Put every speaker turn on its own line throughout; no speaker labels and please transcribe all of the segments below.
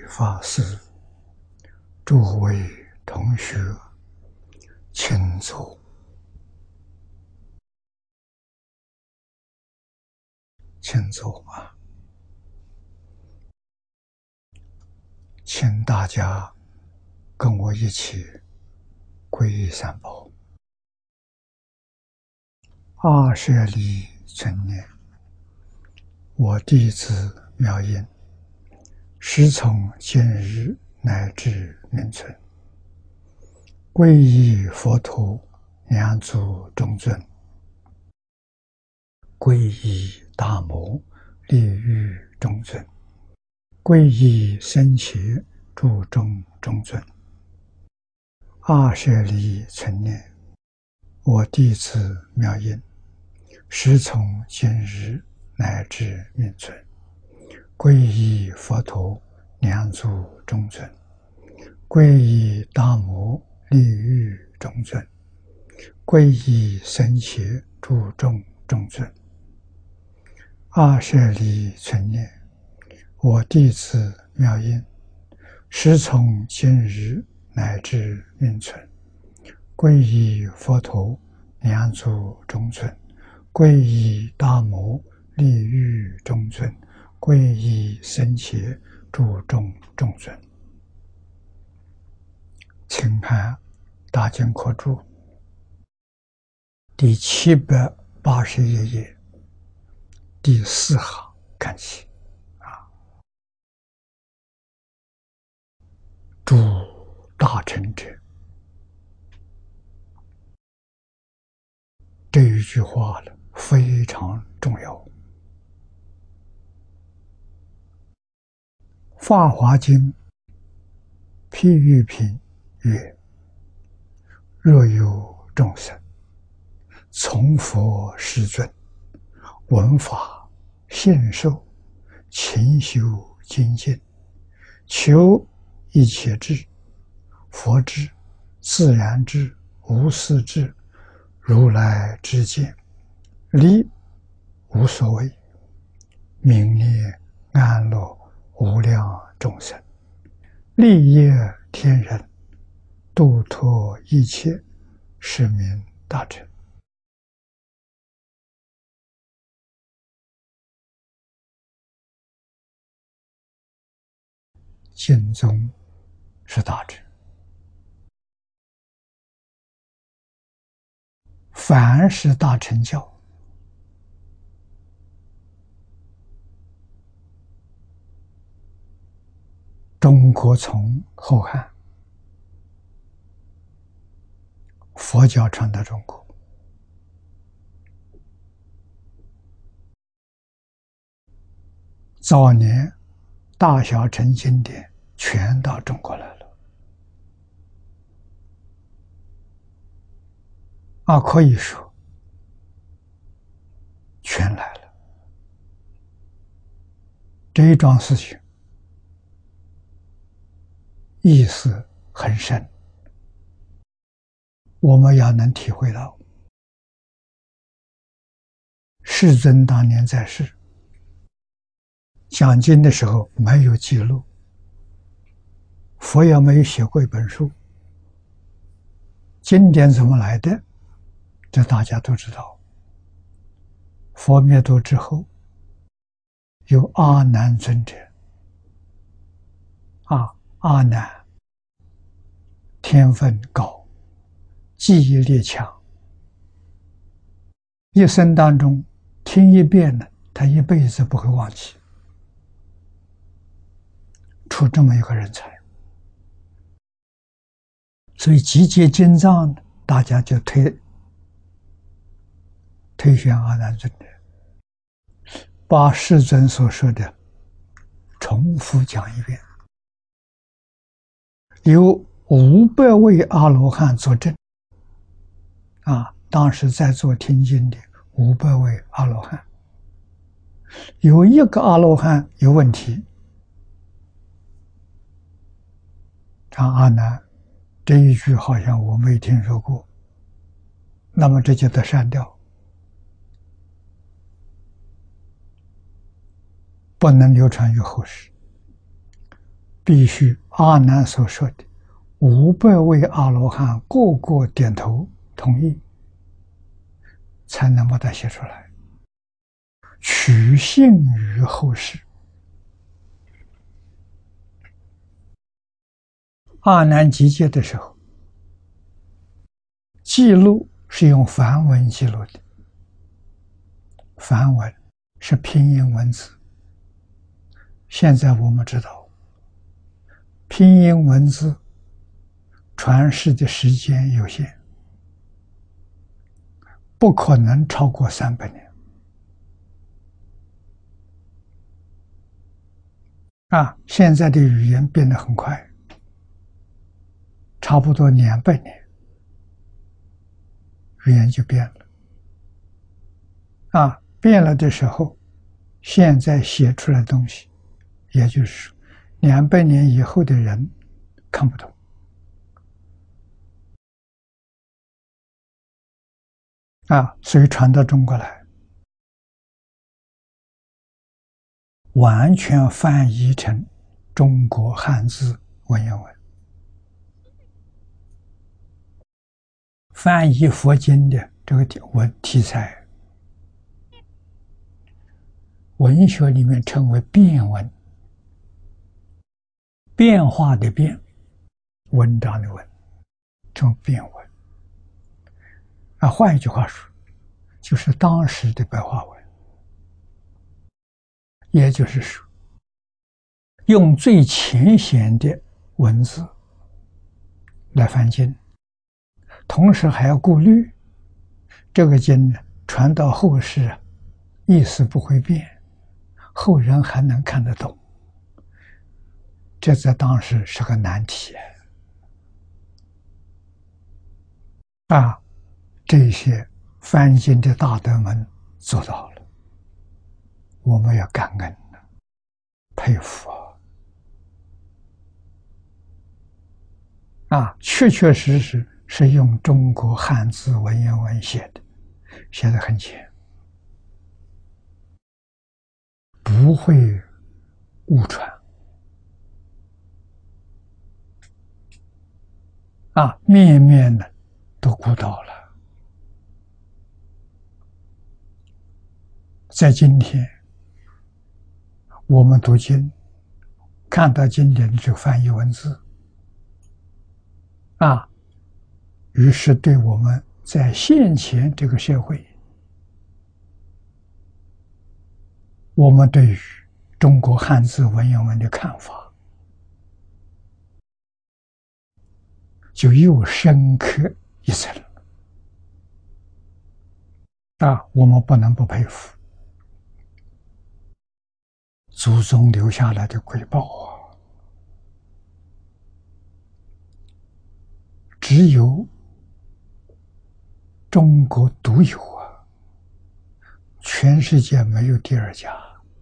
法师，诸位同学，请坐。请坐啊！请大家跟我一起皈依三宝。阿舍利成念，我弟子妙音，时从今日乃至命存，皈依佛陀两足中尊，皈依大摩利欲中尊，皈依僧伽注中中尊。阿舍利成念，我弟子妙音，时从今日乃至命存，皈依佛陀两足中尊，皈依大摩利欲中尊，皈依僧伽注中中尊。阿舍利成念，我弟子妙音，时从今日乃至命存，皈依佛陀两足中尊，皈依大摩利欲中尊，皈依僧伽注中中尊。请看《大经科注》第781页第4行看起诸大乘者，这一句话呢非常重要。法华经譬喻品曰：若有众生从佛世尊，闻法信受，勤修精进，求一切智，佛智、自然智、无私智、如来之见，离无所谓，名念安乐无量众生，利业天人，度脱一切，是名大乘。经宗是大乘，凡是大乘教，中国从后汉佛教传到中国，早年大小乘经典全到中国来了，可以说全来了。这一桩事情意思很深，我们要能体会到，世尊当年在世讲经的时候没有记录，佛也没有写过一本书，经典怎么来的？这大家都知道。佛灭度之后，有阿难尊者，阿难天分高，记忆力强，一生当中听一遍呢，他一辈子不会忘记。出这么一个人才，所以集结经藏，大家就推选阿难尊者，把世尊所说的重复讲一遍，有500位阿罗汉作证。当时在座听经的500位阿罗汉，有一个阿罗汉有问题，阿难，这一句好像我没听说过，那么这就得删掉，不能流传于后世。 必须阿难所说的500位阿罗汉个个点头同意，才能把它写出来，取信于后世。阿难集结的时候，记录是用梵文记录的，梵文是拼音文字。现在我们知道，拼音文字传世的时间有限，不可能超过300年。现在的语言变得很快，差不多200年，语言就变了。变了的时候，现在写出来的东西，也就是200年以后的人看不懂。所以传到中国来，完全翻译成中国汉字文言文。翻译佛经的这个题材，文学里面称为变文，变化的变，文章的文，称变文。换一句话说，就是当时的白话文。也就是说，用最浅显的文字来翻经，同时还要顾虑这个经传到后世，意思不会变，后人还能看得懂。这在当时是个难题。这些翻经的大德们做到了，我们要感恩，佩服确确实实是用中国汉字文言文写的，写得很浅，不会误传。面面的都顾到了。在今天，我们读经，看到经典的这个翻译文字，于是对我们在现前这个社会，我们对于中国汉字文言文的看法，就又深刻一层。我们不能不佩服祖宗留下来的瑰宝只有中国独有全世界没有第二家。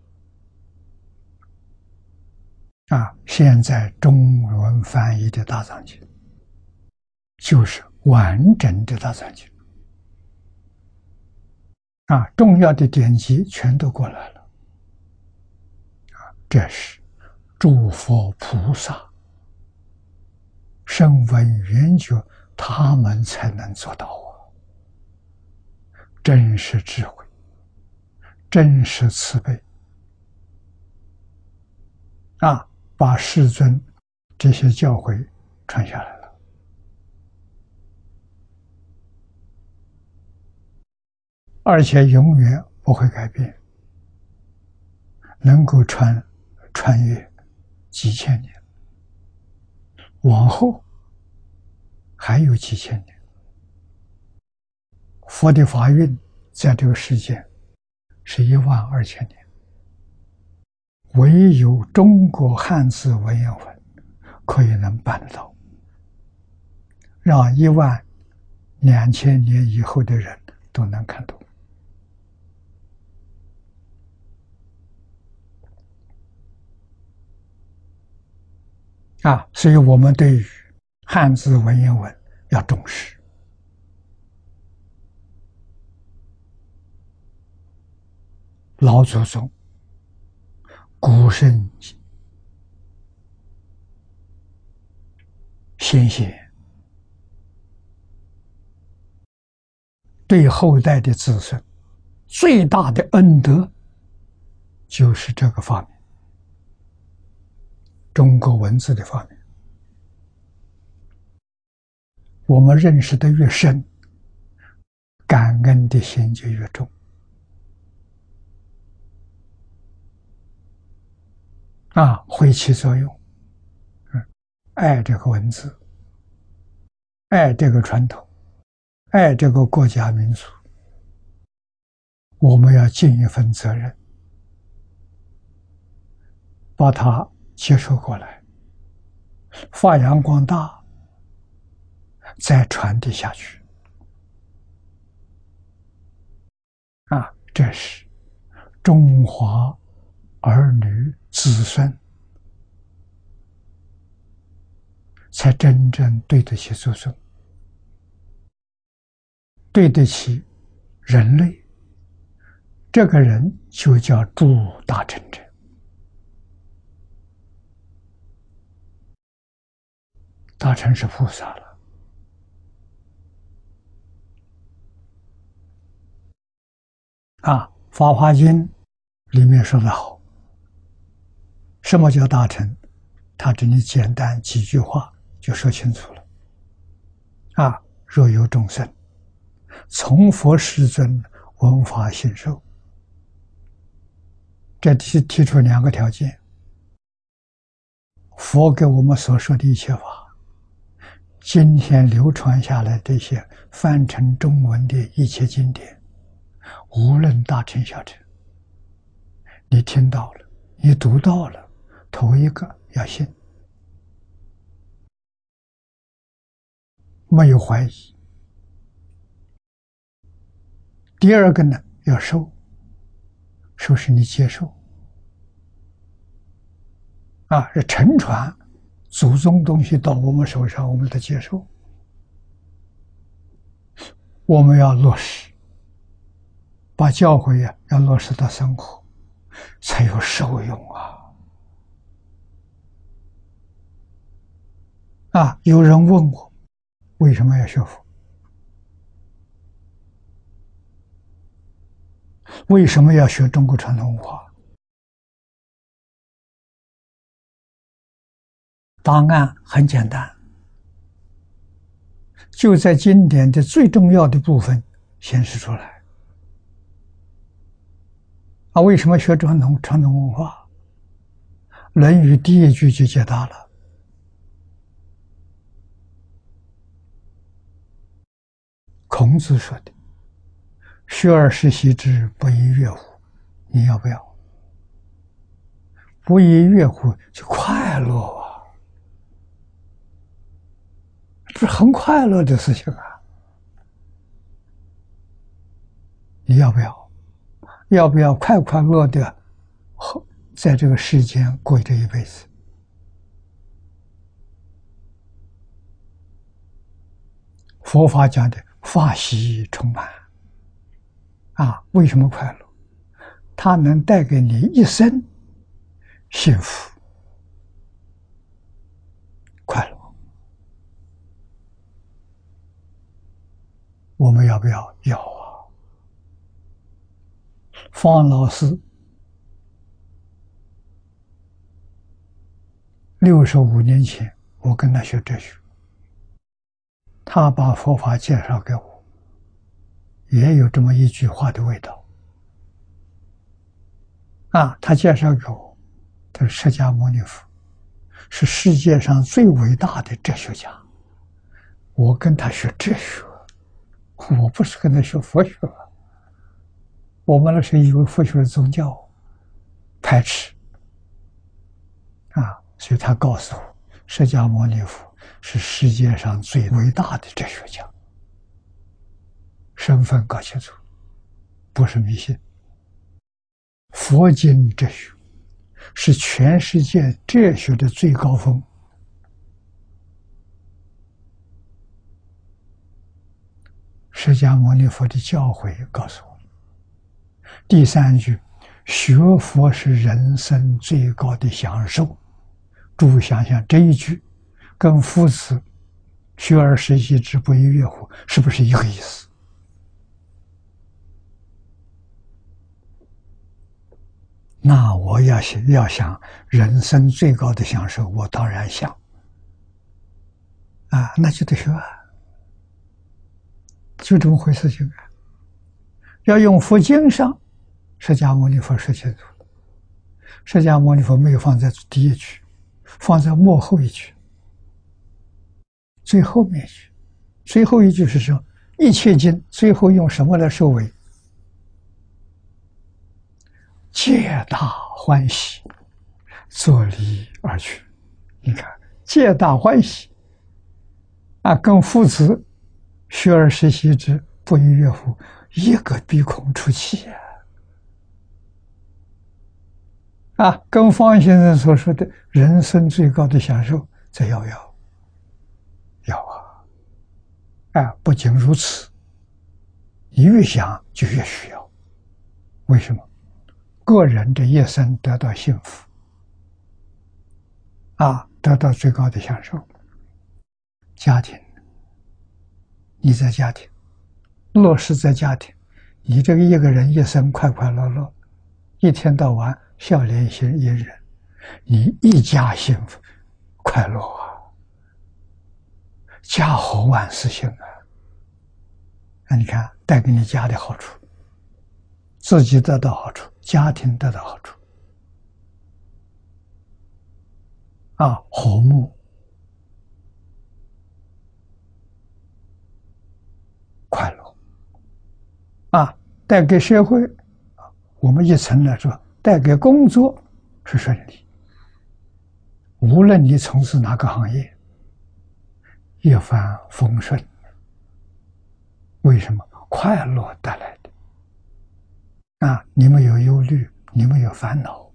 现在中文翻译的大藏经，就是完整的大藏经。重要的典籍全都过来了。这是诸佛菩萨声闻缘觉，他们才能做到真实智慧，真实慈悲。把世尊这些教诲传下来了。而且永远不会改变，能够穿越几千年，往后还有几千年。佛的法运在这个世界是12000年，唯有中国汉字文言文可以能办得到，让12000年以后的人都能看懂。所以我们对于汉字文言文要重视。老祖宗古圣先贤对后代的子孙最大的恩德，就是这个发明，中国文字的发明。我们认识的越深，感恩的心就越重。会起作用。爱这个文字，爱这个传统，爱这个国家民族，我们要尽一份责任，把它接受过来，发扬光大，再传递下去。这是中华儿女子孙才真正对得起祖宗，对得起人类。这个人就叫诸大成者。大成是菩萨了。法华经里面说得好，什么叫大成？他这里简单几句话就说清楚了。若有众生从佛世尊闻法信受，这提出两个条件：佛给我们所说的一切法，今天流传下来这些翻成中文的一切经典，无论大乘小乘，你听到了，你读到了，头一个要信，没有怀疑。第二个呢，要受，受是你接受。是承传祖宗东西到我们手上，我们得接受，我们要落实，把教诲要落实到生活，才有受用有人问我为什么要学佛，为什么要学中国传统文化？答案很简单，就在经典的最重要的部分显示出来。为什么学传统文化？《论语》第一句就解答了。孔子说的：“学而时习之，不亦说乎？”你要不要？不亦说乎就快乐这是很快乐的事情你要不要？要不要快快乐的在这个世间过这一辈子？佛法讲的法喜充满为什么快乐？它能带给你一生幸福快乐。我们要不要？要方老师65年前我跟他学哲学，他把佛法介绍给我，也有这么一句话的味道他介绍给我，他说释迦牟尼佛是世界上最伟大的哲学家。我跟他学哲学，我不是跟他学佛学。我们那时候以为佛学是宗教，排斥所以他告诉我，释迦牟尼佛是世界上最伟大的哲学家，身份搞清楚，不是迷信。佛经哲学是全世界哲学的最高峰。释迦牟尼佛的教诲告诉我，第3句，学佛是人生最高的享受。诸位想想，这一句跟夫子学而时习之，不亦说乎？是不是一个意思？那我要想人生最高的享受，我当然想啊，那就得学啊，就这么回事情啊。要用佛经上，释迦牟尼佛说清楚了。释迦牟尼佛没有放在第一句，放在末后一句，最后面一句。最后一句是说，一切经最后用什么来收尾？皆大欢喜，作礼而去。你看，皆大欢喜啊，跟夫子学而时习之，不亦说乎？一个鼻孔出气啊！跟方先生所说的人生最高的享受，这要啊！不仅如此，你越想就越需要。为什么？个人的一生得到幸福啊，得到最高的享受。家庭，你在家庭，落实在家庭，你这个一个人一生快快乐乐，一天到晚笑脸迎人，你一家幸福快乐啊，家和万事兴啊。那你看，带给你家的好处，自己得到好处，家庭得到好处啊，和睦快乐啊，带给社会，我们一层来说，带给工作是顺利。无论你从事哪个行业，一帆风顺。为什么？快乐带来的啊！你没有忧虑，你没有烦恼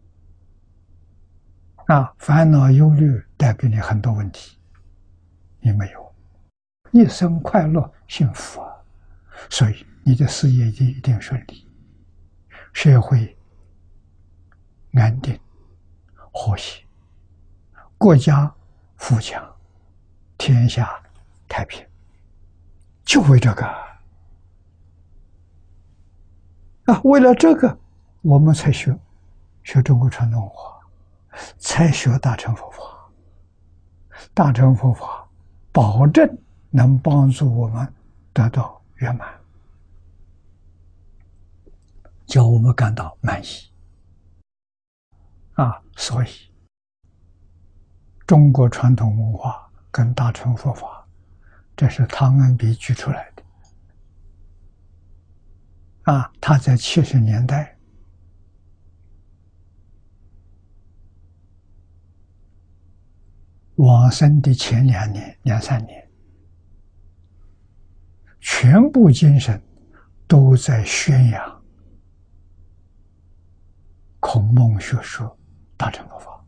啊！烦恼忧虑带给你很多问题，你没有，一生快乐幸福啊！所以你的事业一定顺利，社会安定和谐，国家富强，天下太平。就为这个啊！为了这个，我们才学中国传统文化，才学大乘佛法。大乘佛法保证能帮助我们得到圆满，叫我们感到满意啊！所以，中国传统文化跟大乘佛法，这是汤恩比举出来的啊！他在70年代往生的前2年、2、3年，全部精神都在宣扬孔孟学说大乘佛法。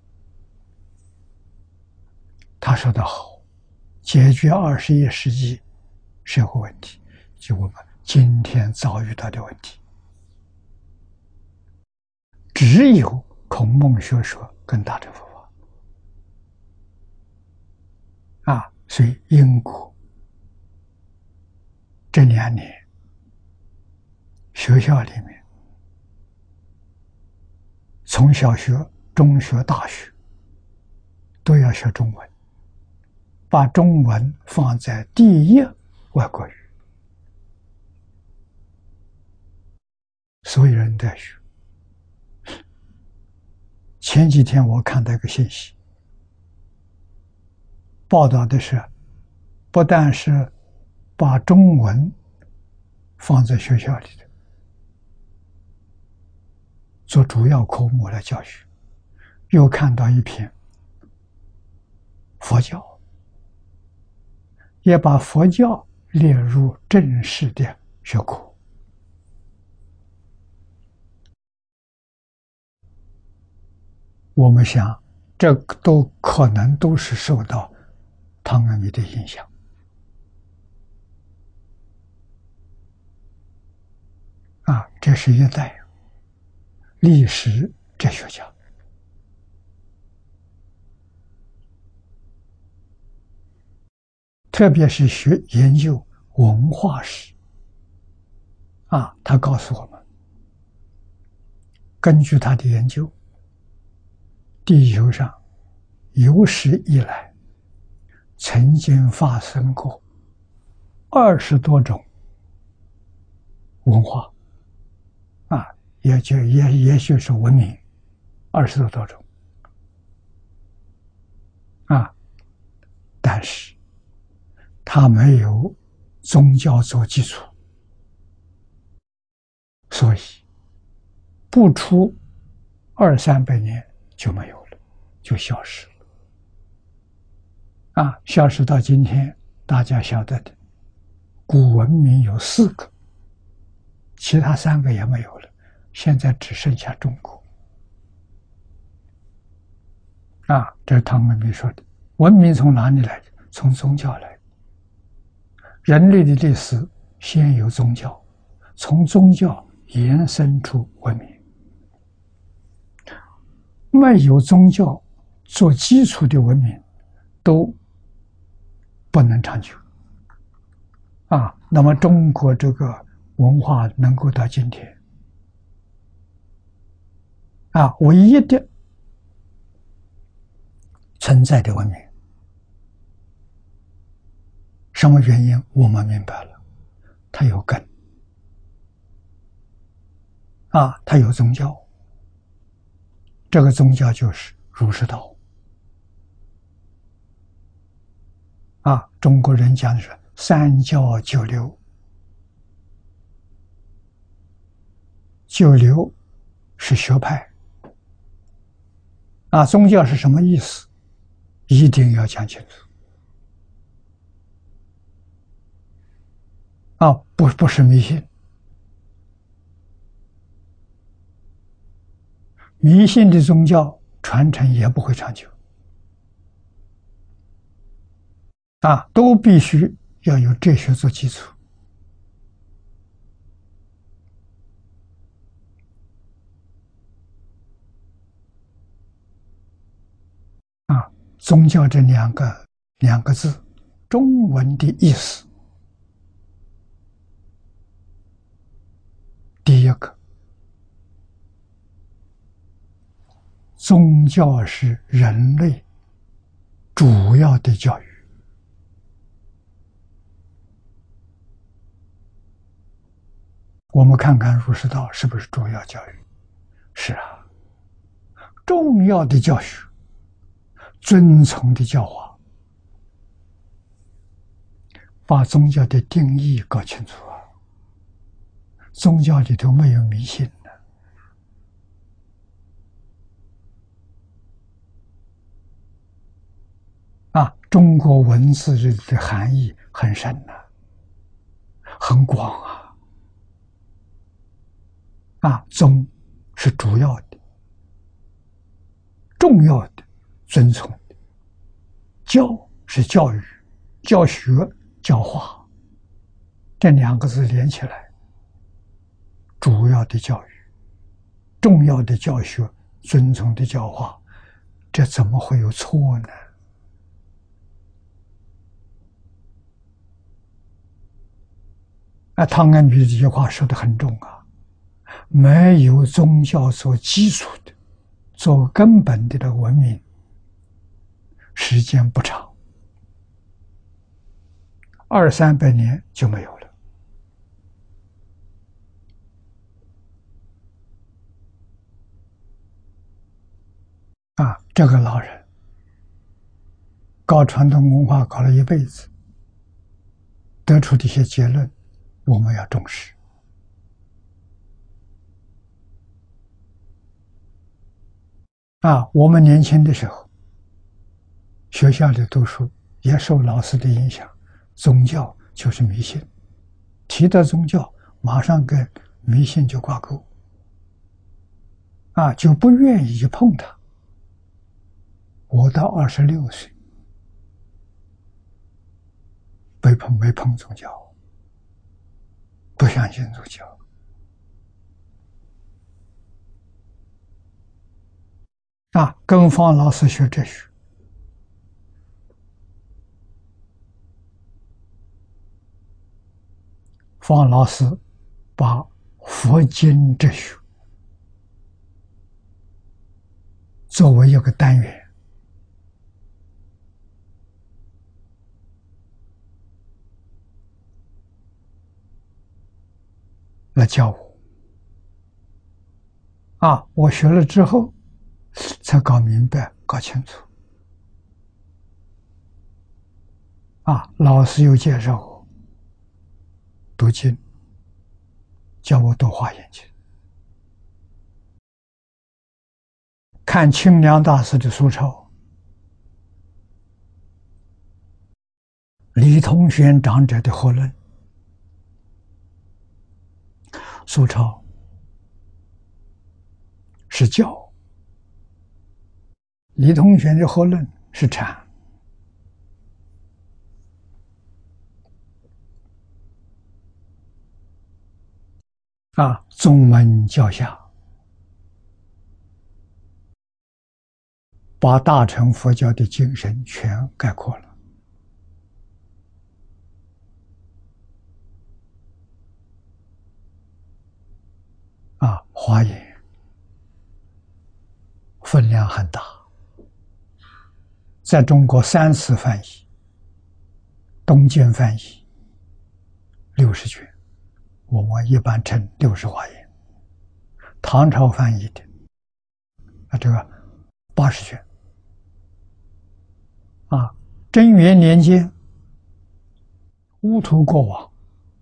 他说得好，解决21世纪社会问题，就我们今天遭遇到的问题，只有孔孟学说跟大乘佛法啊！所以英国这2年学校里面，从小学、中学、大学都要学中文，把中文放在第一外国语，所有人都要学。前几天我看到一个信息，报道的是，不但是把中文放在学校里的做主要科目来教学，又看到一篇佛教，也把佛教列入正式的学科。我们想，这都可能都是受到汤恩比的影响啊！这是一代历史哲学家。 特别是研究文化史他告诉我们，根据他的研究，地球上有史以来曾经发生过20多种文化也就是文明20多种但是它没有宗教做基础，所以不出200-300年就没有了，就消失了消失到今天，大家晓得的古文明有4个，其他3个也没有了，现在只剩下中国这是汤恩比说的。文明从哪里来的？从宗教来的。人类的历史先有宗教，从宗教延伸出文明。没有宗教做基础的文明都不能长久那么中国这个文化能够到今天唯一的存在的文明，什么原因我们明白了，它有根它有宗教，这个宗教就是儒释道中国人讲的是3教9流，9流是学派宗教是什么意思，一定要讲清楚不是迷信。迷信的宗教传承也不会长久都必须要有哲学做基础宗教这两个字中文的意思，第一个，宗教是人类主要的教育。我们看看儒释道是不是主要教育？是重要的教学，遵从的教化，把宗教的定义搞清楚宗教里头没有迷信中国文字的含义很深很广宗是主要的、重要的、遵从的；教是教育、教学、教化，这2个字连起来，主要的教育、重要的教学、遵从的教化，这怎么会有错呢？汤恩比这句话说得很重没有宗教做基础的、做根本的文明，时间不长，200-300年就没有了这个老人搞传统文化搞了一辈子，得出的一些结论我们要重视我们年轻的时候学校里读书也受老师的影响，宗教就是迷信，提到宗教马上跟迷信就挂钩就不愿意去碰它。我到26岁没碰宗教，不相信宗教跟方老师学哲学， 方老师把佛经哲学作为一个单元来教我。我学了之后才搞明白、搞清楚。老师又介绍我读经，叫我读华严经，看清凉大师的书抄，李同玄长者的合论，书抄是教，李同玄的合论是禅。宗门教下，把大乘佛教的精神全概括了。华严分量很大，在中国3次翻译，东晋翻译60卷，我们一般称60华严。唐朝翻译的这个80卷。贞元年间，乌图国王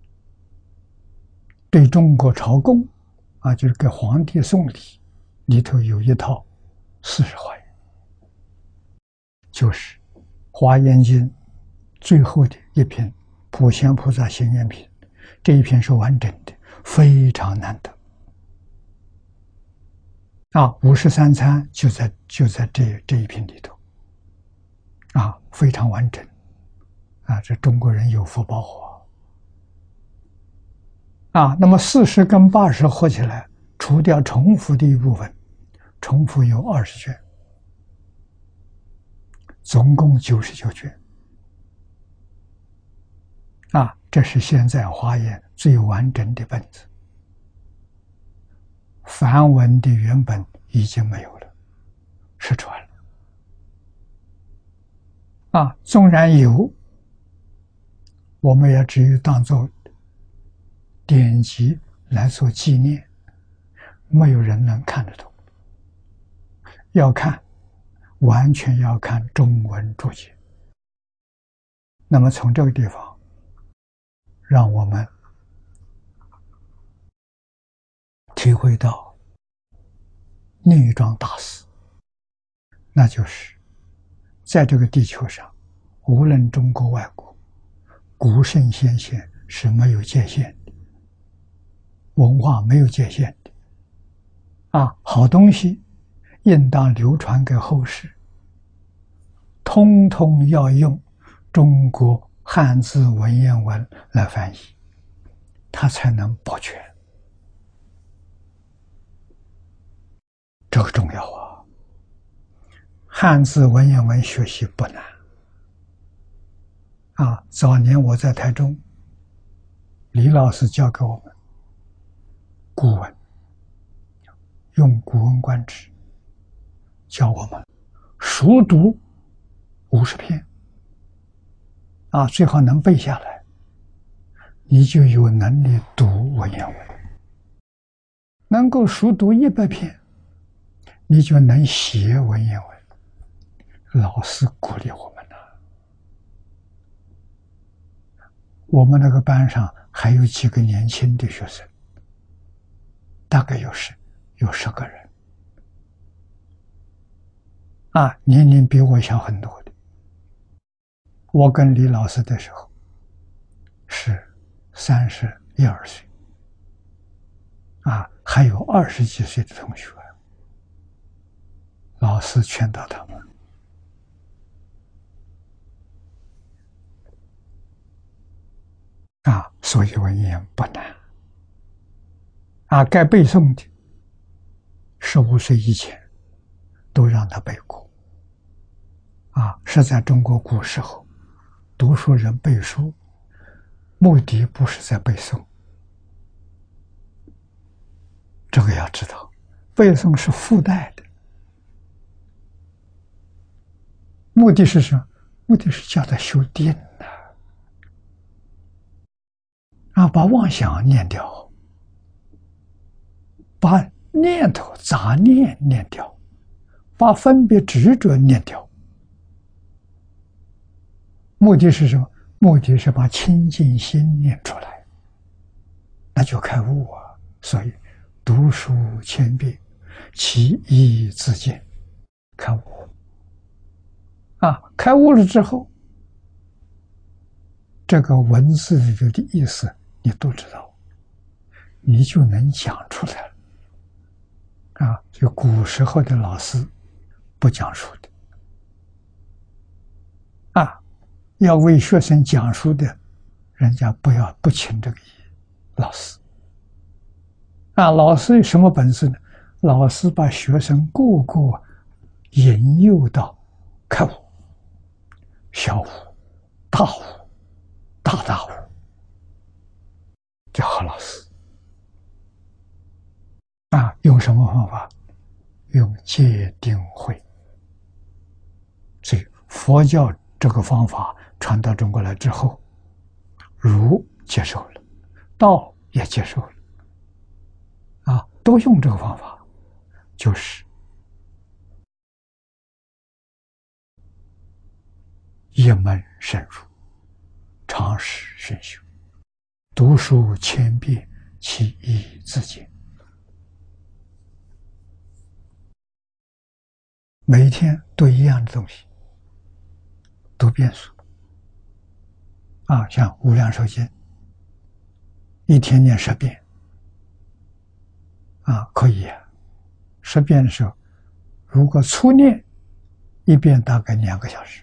对中国朝贡就是给皇帝送礼，里头有一套40华严，就是《华严经》最后的一篇《普贤菩萨行愿品》，这一篇是完整的，非常难得。53参就在这一篇里头，非常完整。这中国人有福报那么40跟80合起来，除掉重复的一部分，重复有20卷，总共99卷。这是现在华严最完整的本子。梵文的原本已经没有了，失传了。纵然有，我们也只有当作典籍来做纪念，没有人能看得懂。要看，完全要看中文注解。那么从这个地方，让我们体会到另一桩大事，那就是在这个地球上，无论中国外国，古圣先贤是没有界限的，文化没有界限的。好东西应当流传给后世，通通要用中国汉字文言文来翻译，它才能保全。这个重要汉字文言文学习不难。早年我在台中，李老师教给我们古文，用《古文观止》教我们熟读50篇，最好能背下来，你就有能力读文言文。能够熟读100篇，你就能写文言文。老师鼓励我们我们那个班上还有几个年轻的学生，大概有10个人，年龄比我小很多的。我跟李老师的时候是31、2岁，还有20几岁的同学，老师劝导他们。所以文言不难。该背诵的15岁以前都让他背过。是在中国古时候，读书人背书目的不是在背诵， 要知道，背诵是附带的，目的是什么？目的是叫他修定的，把妄想念掉，把念头杂念念掉，把分别执着念掉。目的是什么？目的是把清净心念出来，那就开悟啊！所以读书千遍，其义自见，开悟开悟了之后，这个文字里的意思你都知道，你就能讲出来了就古时候的老师不讲书的要为学生讲书的，人家不请这个老师老师有什么本事呢？老师把学生个个引诱到开悟、小悟、大悟、大悟，叫好老师用什么方法？用戒定慧。所以佛教这个方法传到中国来之后，儒接受了，道也接受了都用这个方法，就是一门深入，常识深修，读书千遍，其义自见。每一天读一样的东西，读遍数像无量寿经，一天念10遍可以10遍的时候，如果初念一遍大概2个小时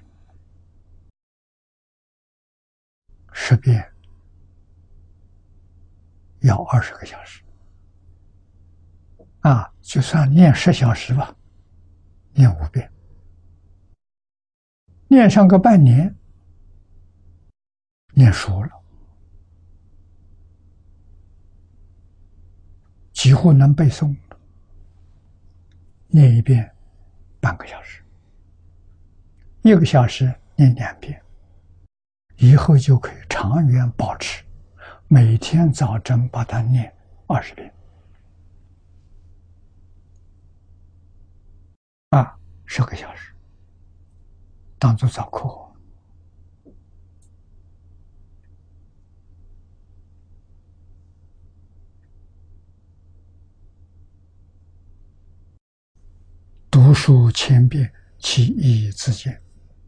，10遍要20个小时就算念10小时吧，念5遍，念上个半年，念熟了，几乎能背诵了，念一遍半个小时，1个小时念2遍，以后就可以长远保持，每天早晨把它念20遍10个小时当作早课。读书千遍，其义自见。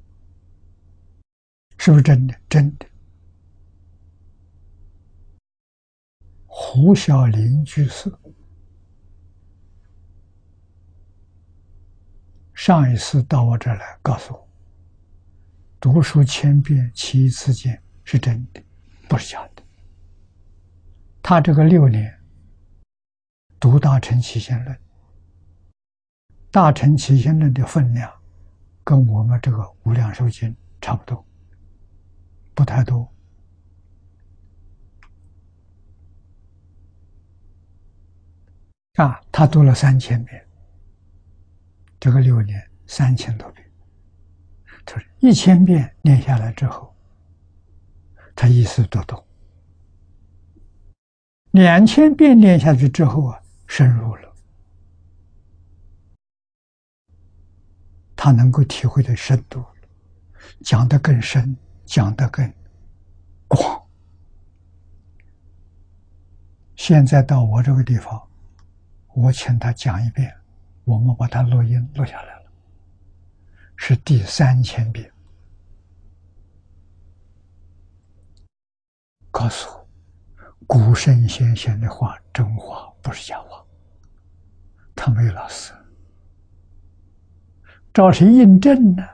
是不是真的？真的。胡小林居士上一次到我这儿来告诉我，读书千遍，其义自见是真的，不是假的。他这个6年读大乘起信论，大乘起信论的分量跟我们这个无量寿经差不多，不太多。他读了3000遍，这个6年3000多遍，就是1000遍念下来之后，他意识都懂。2000遍念下去之后深入了，他能够体会的深度，讲得更深，讲得更广。现在到我这个地方，我请他讲一遍，我们把他录音录下来了，是第3000遍。告诉我，古圣先贤的话真话，不是假话。他没有老师，找谁印证呢？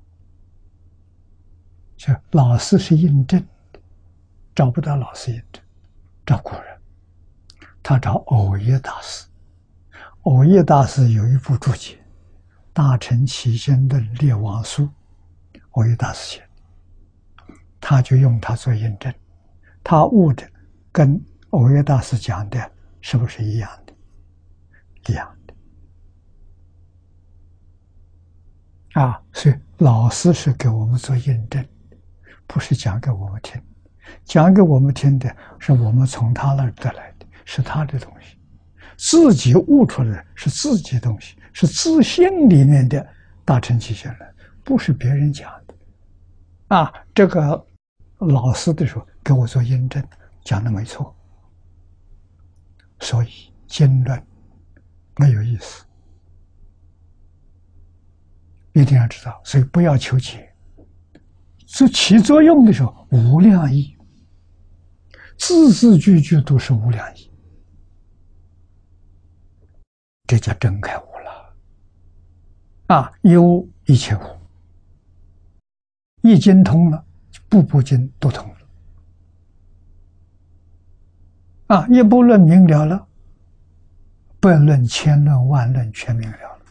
这老师是印证的，找不到老师印证，找古人。他找藕益大师，藕益大师有一部注解《大乘起信论列王书》，藕益大师写的，他就用它做印证，他悟的跟藕益大师讲的是不是一样的？ 一样的所以老师是给我们做印证，不是讲给我们听。讲给我们听的是我们从他那儿得来的，是他的东西，自己悟出来的是自己的东西，是自信里面的大乘起现来，不是别人讲的。这个老师的时候给我做印证，讲的没错。所以经论没有意思，一定要知道。所以不要求解，是起作用的时候无量义，字字句句都是无量义，这叫真开悟了。有一切无，一经通了，步步经都通了。一部论明了了，百论千论万论全明了了。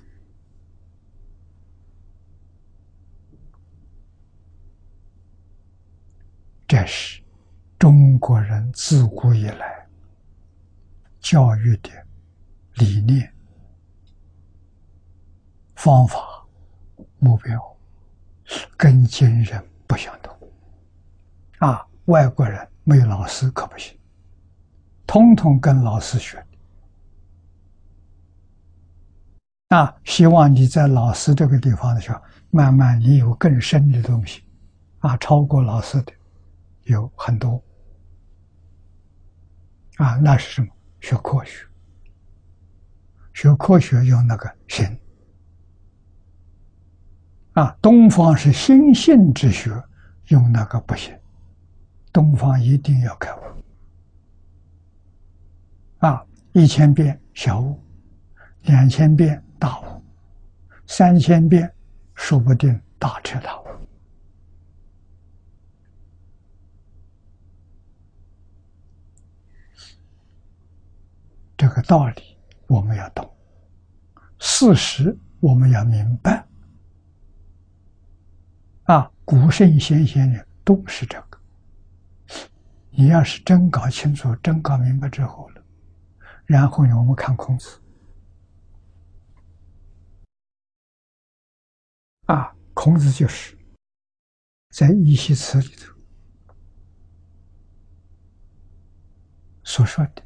这是中国人自古以来教育的理念、方法、目标，跟今人不相同。外国人没有老师可不行，统统跟老师学的。希望你在老师这个地方的时候，慢慢你有更深的东西，超过老师的有很多。那是什么？学科学。学科学用那个心。东方是心性之学，用那个不行。东方一定要开悟。1000遍小悟，2000遍大悟，3000遍说不定大彻大悟。这个道理我们要懂，事实我们要明白。古圣先贤人都是这个。你要是真搞清楚、真搞明白之后了，然后呢，我们看孔子。孔子就是在《易系辞》里头所说的，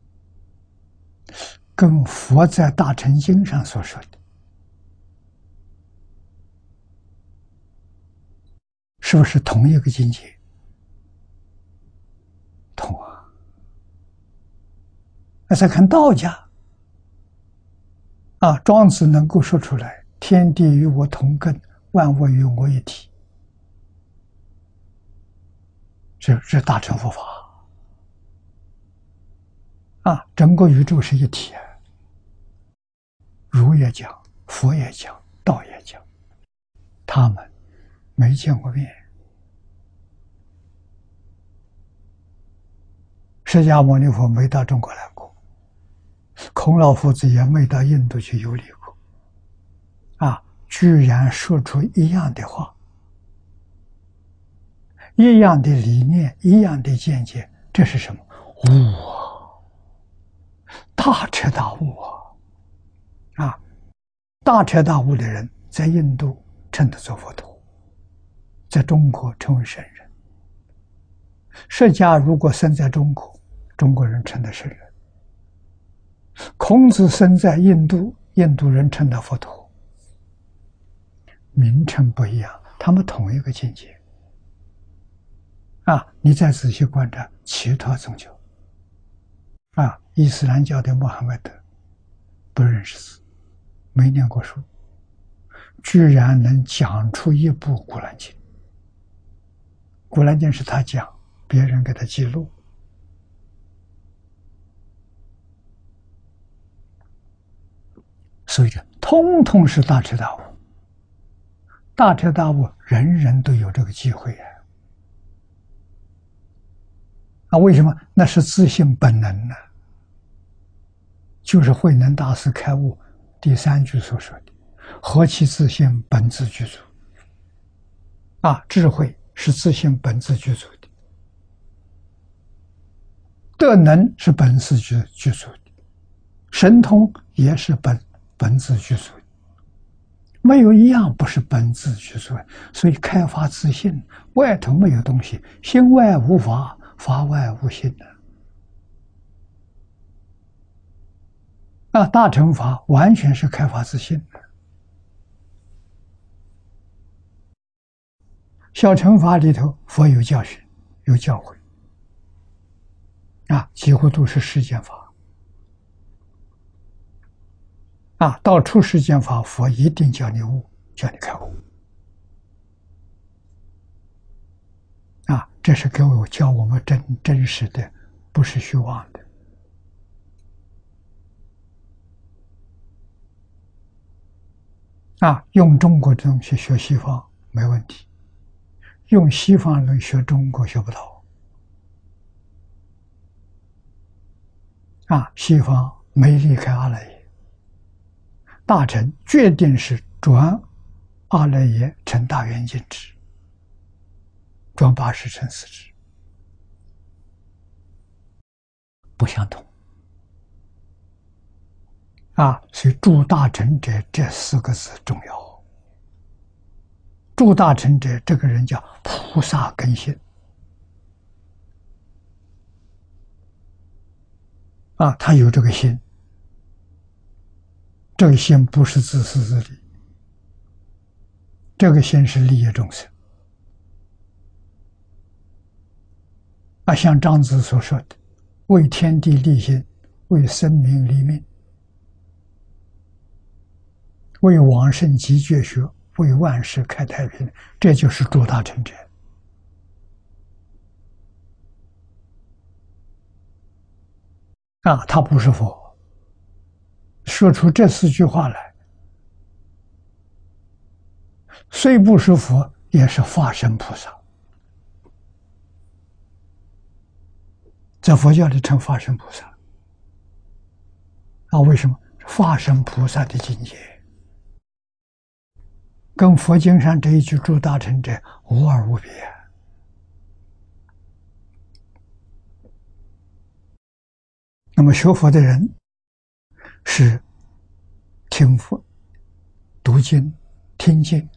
跟佛在《大乘经》上所说的，是不是同一个境界？同再看道家，庄子能够说出来，天地与我同根，万物与我一体，这大乘佛法。整个宇宙是一体。儒也讲，佛也讲，道也讲，他们没见过面。释迦牟尼佛没到中国来过，孔老夫子也没到印度去游历过。居然说出一样的话，一样的理念，一样的见解，这是什么？悟大彻大悟大彻大悟的人在印度称得做佛陀，在中国称为圣人。释迦如果生在中国，中国人称的圣人；孔子生在印度，印度人称的佛陀。名称不一样，他们同一个境界。你再仔细观察其他宗教，伊斯兰教的穆罕默德不认识字，没念过书，居然能讲出一部《古兰经》。《古兰经》是他讲，别人给他记录。所以这通通是大彻大悟。大彻大悟，人人都有这个机会为什么？那是自性本能就是慧能大师开悟第3句所说的“何其自性本自具足”。智慧是自性本自具足的，德能是本自具足的， 神通也是本自具足，没有一样不是本自具足。所以开发自性，外头没有东西，心外无法，法外无心的。大乘法完全是开发自性的，小乘法里头佛有教训，有教诲，几乎都是世间法。到出世间法，佛一定叫你悟，叫你开悟。这是给我教我们真实的，不是虚妄的。用中国的东西学西方没问题，用西方人学中国学不到。西方没离开阿赖耶，大乘决定是转阿赖耶成大圆镜智，转80成4智，不相同。所以诸大乘者这4个字重要。诸大乘者，这个人叫菩萨根性。他有这个心，这个心不是自私自利，这个心是利益众生。像庄子所说的，为天地立心，为生民立命，为往圣继绝学，为万世开太平，这就是诸大乘者。他不是佛，说出这4句话来，虽不是佛，也是化身菩萨。在佛教里称化身菩萨。为什么？化身菩萨的境界跟佛经上这一句诸大乘者无二无别。那么学佛的人是听佛、读经、听经，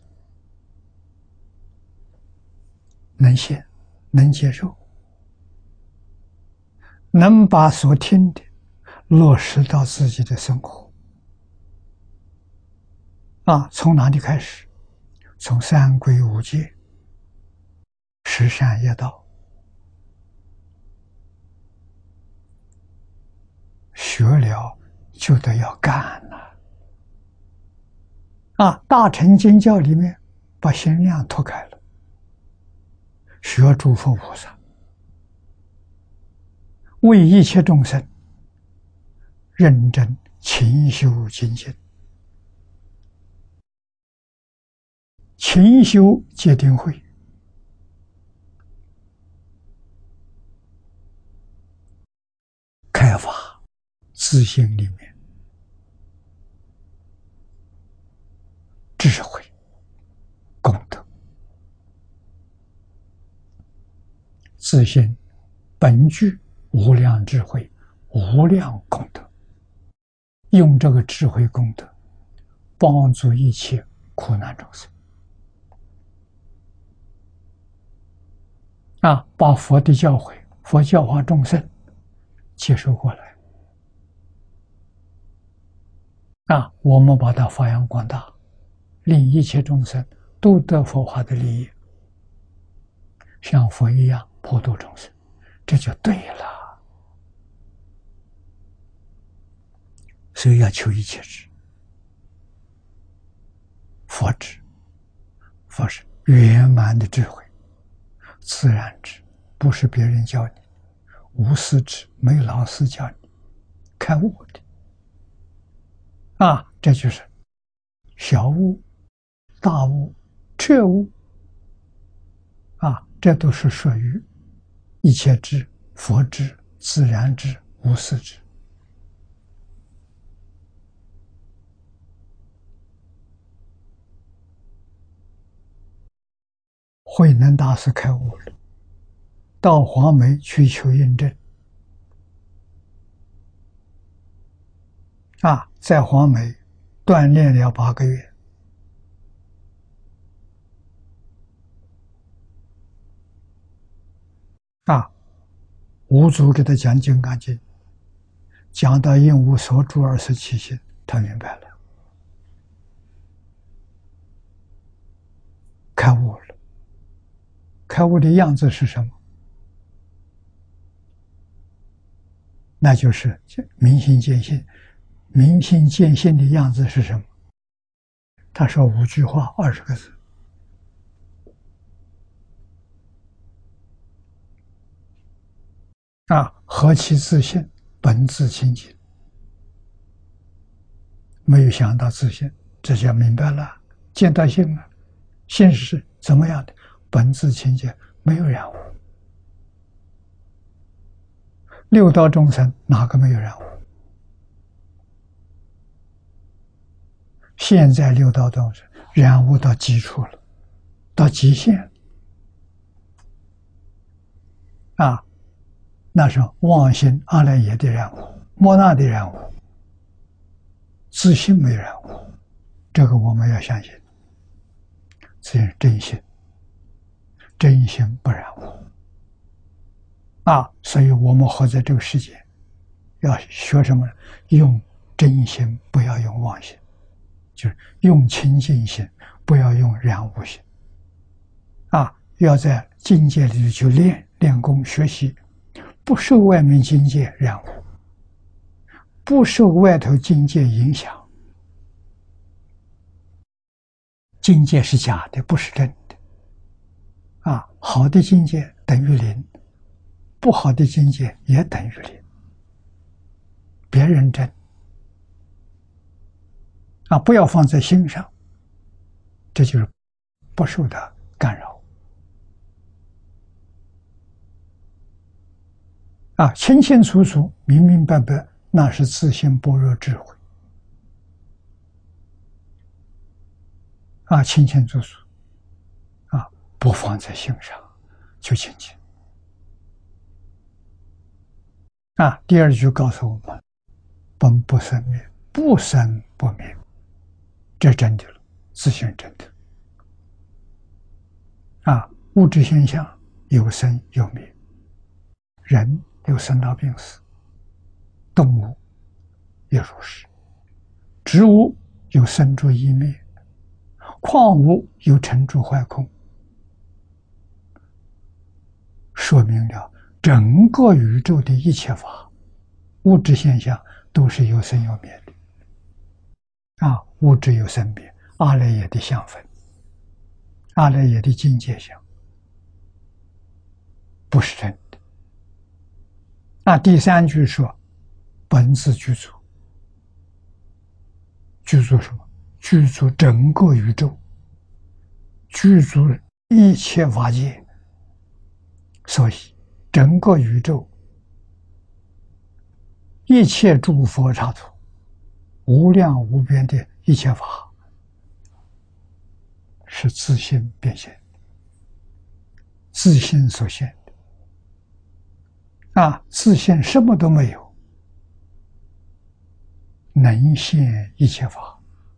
能信、能接受，能把所听的落实到自己的生活。从哪里开始？从三归五戒、十善业道，学了就得要干了。大乘经教里面把心量拓开了，学诸佛菩萨，为一切众生认真勤修精进，勤修戒定慧，开发自性里面智慧功德。自性本具无量智慧、无量功德，用这个智慧功德帮助一切苦难众生。把佛的教诲、佛教化众生接受过来。我们把它发扬光大，令一切众生都得佛法的利益，像佛一样普度众生，这就对了。所以要求一切智，佛智，佛是圆满的智慧，自然智，不是别人教你，无师智，没老师教你，开悟的。这就是小悟、大悟、彻悟。这都是属于一切智、佛智、自然智、无私智。慧能大师开悟了，到黄梅去求印证， 在黄梅锻炼了8个月，五祖给他讲《金刚经》，讲到应无所住而生其心，他明白了，开悟了。开悟的样子是什么？那就是明心见性。明心见性的样子是什么？他说5句话，20个字。何其自性，本自清净。没有想到自性，这就明白了，见到性了。性是怎么样的？本自清净，没有染污。六道众生哪个没有染污？现在六道众生染污到极处了，到极限那是妄心阿赖耶的染污，莫那的染污，自性没染污。这个我们要相信，这是真心，真心不染污所以我们活在这个世界，要学什么呢？用真心，不要用妄心，就是用清净心，不要用染污心要在境界里去练功学习，不受外面境界染污，不受外头境界影响。境界是假的，不是真的好的境界等于零，不好的境界也等于零。别人真不要放在心上，这就是不受的干扰清清楚楚、明明白白，那是自性般若智慧清清楚楚不放在心上就清净第二句告诉我们：本不生灭，不生不灭，这真的了，自性真的物质现象有生有灭，人有生老病死，动物也如是，植物有生住异灭，矿物有成住坏空，说明了整个宇宙的一切法，物质现象都是有生有灭的物质有生灭，阿赖耶的相分，阿赖耶的境界相，不是真的。第三句说本自具足，具足什么？具足整个宇宙，具足一切法界。所以整个宇宙一切诸佛刹土，无量无边的一切法，是自性变现，自性所现自性什么都没有，能现一切法，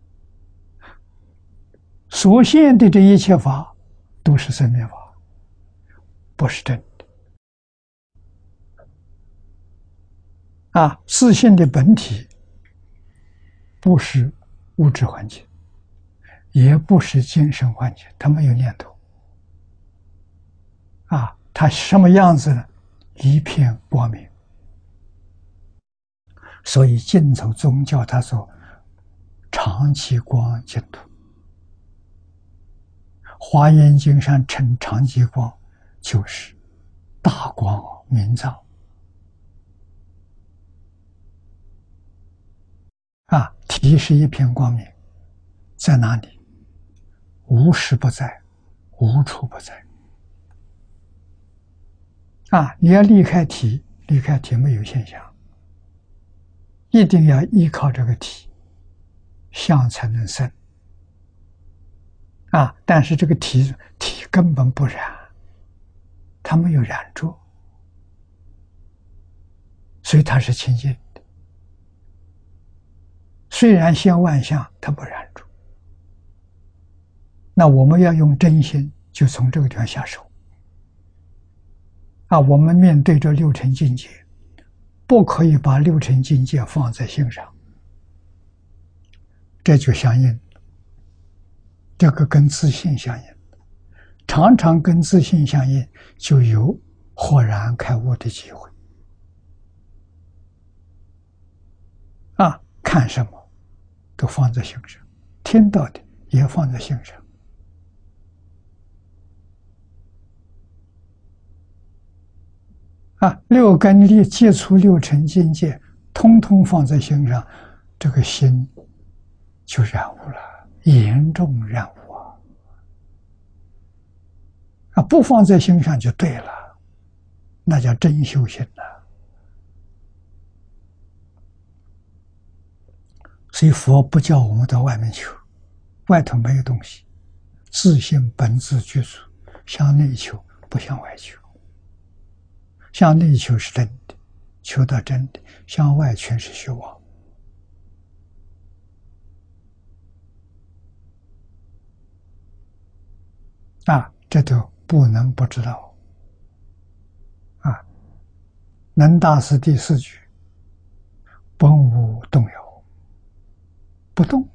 所现的这一切法都是生灭法，不是真的自性的本体不是物质环境，也不是精神环境，它没有念头它什么样子呢？一片光明。所以净土宗教它说长期光净土，华严经上称长期光就是大光明照体是一片光明，在哪里？无时不在，无处不在你要离开体，离开体没有现象，一定要依靠这个体，相才能生但是这个体根本不染，它没有染着，所以它是清净的虽然现万象，它不染著。那我们要用真心，就从这个地方下手。我们面对这六尘境界，不可以把六尘境界放在心上，这就相应，这个跟自信相应，常常跟自信相应，就有豁然开悟的机会。看什么都放在心上，听到的也放在心上。六根力接触六尘境界，通通放在心上，这个心就染污了，严重染污不放在心上就对了，那叫真修行了。所以佛不叫我们到外面求，外头没有东西，自性本自具足，向内求，不向外求。向内求是真的，求到真的；向外全是虚妄。这都不能不知道。能大师第四句：本无动摇，不动。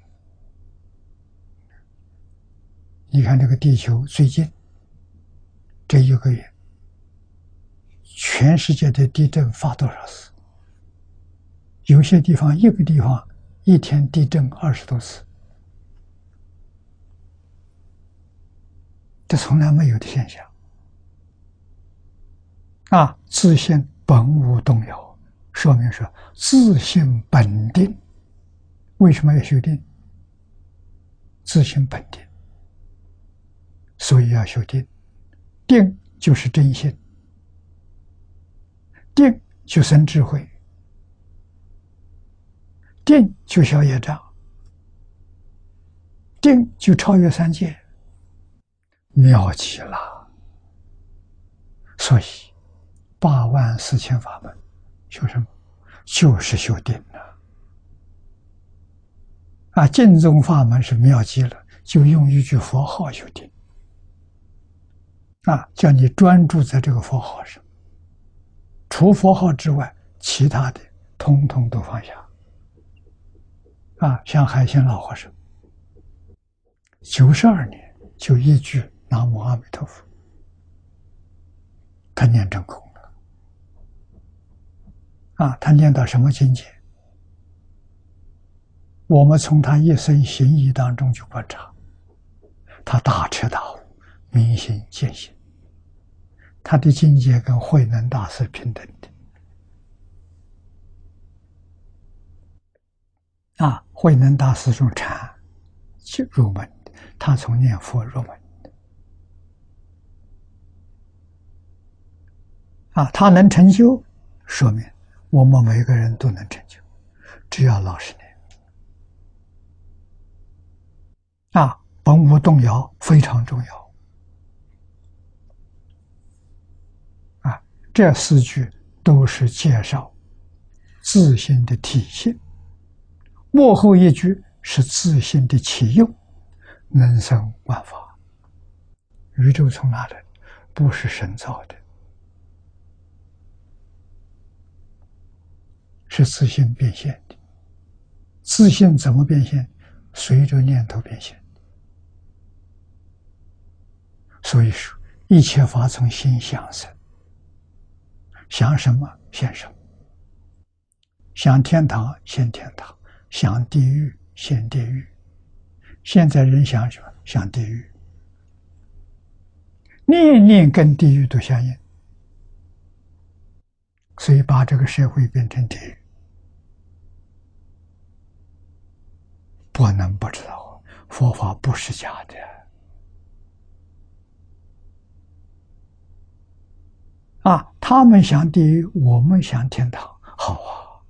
你看这个地球最近这1个月，全世界的地震发多少次？有些地方一个地方一天地震20多次，这从来没有的现象。自性本无动摇，说明说自性本定。为什么要修定？自性本定，所以要修定。定就是真心，定就生智慧，定就消业障，定就超越三界，妙极了。所以84000法门修什么？就是修定了。净宗法门是妙极了，就用一句佛号修定。叫你专注在这个佛号上，除佛号之外，其他的通通都放下。像海鲜老和尚92年就一句南无阿弥陀佛，他念成功了。他念到什么境界？我们从他一生行医当中就观察，他大彻大悟，明心见性，他的境界跟慧能大师平等的。慧能大师从禅就入门的，他从念佛入门的。他能成就，说明我们每个人都能成就，只要老实念。本无动摇非常重要。这4句都是介绍自性的体现，末后一句是自性的起用，能生万法。宇宙从哪来？不是神造的，是自性变现的。自性怎么变现？随着念头变现。所以说，一切法从心想生，想什么现什么。想天堂现天堂，想地狱现地狱。现在人想什么？想地狱，念念跟地狱都相应，所以把这个社会变成地狱。不能不知道，佛法不是假的。他们想地狱，我们想天堂，好啊。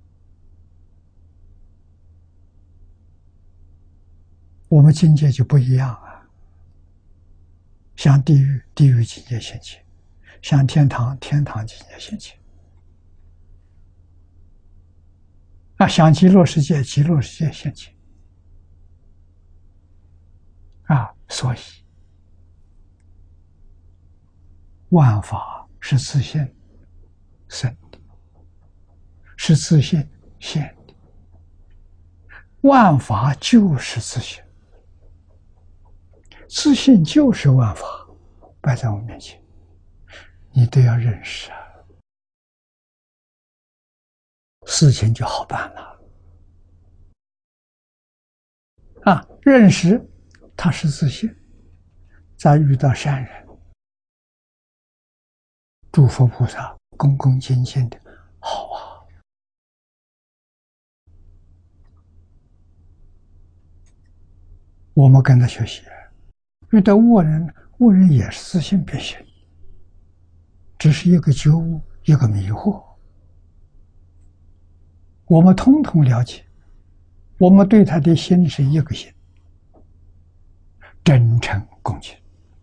我们境界就不一样想地狱，地狱境界现前；想天堂，天堂境界现前。 想极乐世界，极乐世界现前。所以万法是自性生的，是自性现的，万法就是自性，自性就是万法，摆在我面前，你都要认识事情就好办了。认识它是自性，再遇到善人，诸佛菩萨恭恭敬敬的，好啊。我们跟他学习，遇到恶人，恶人也是自性变现，只是一个觉悟，一个迷惑。我们通通了解，我们对他的心是一个心，真诚恭敬。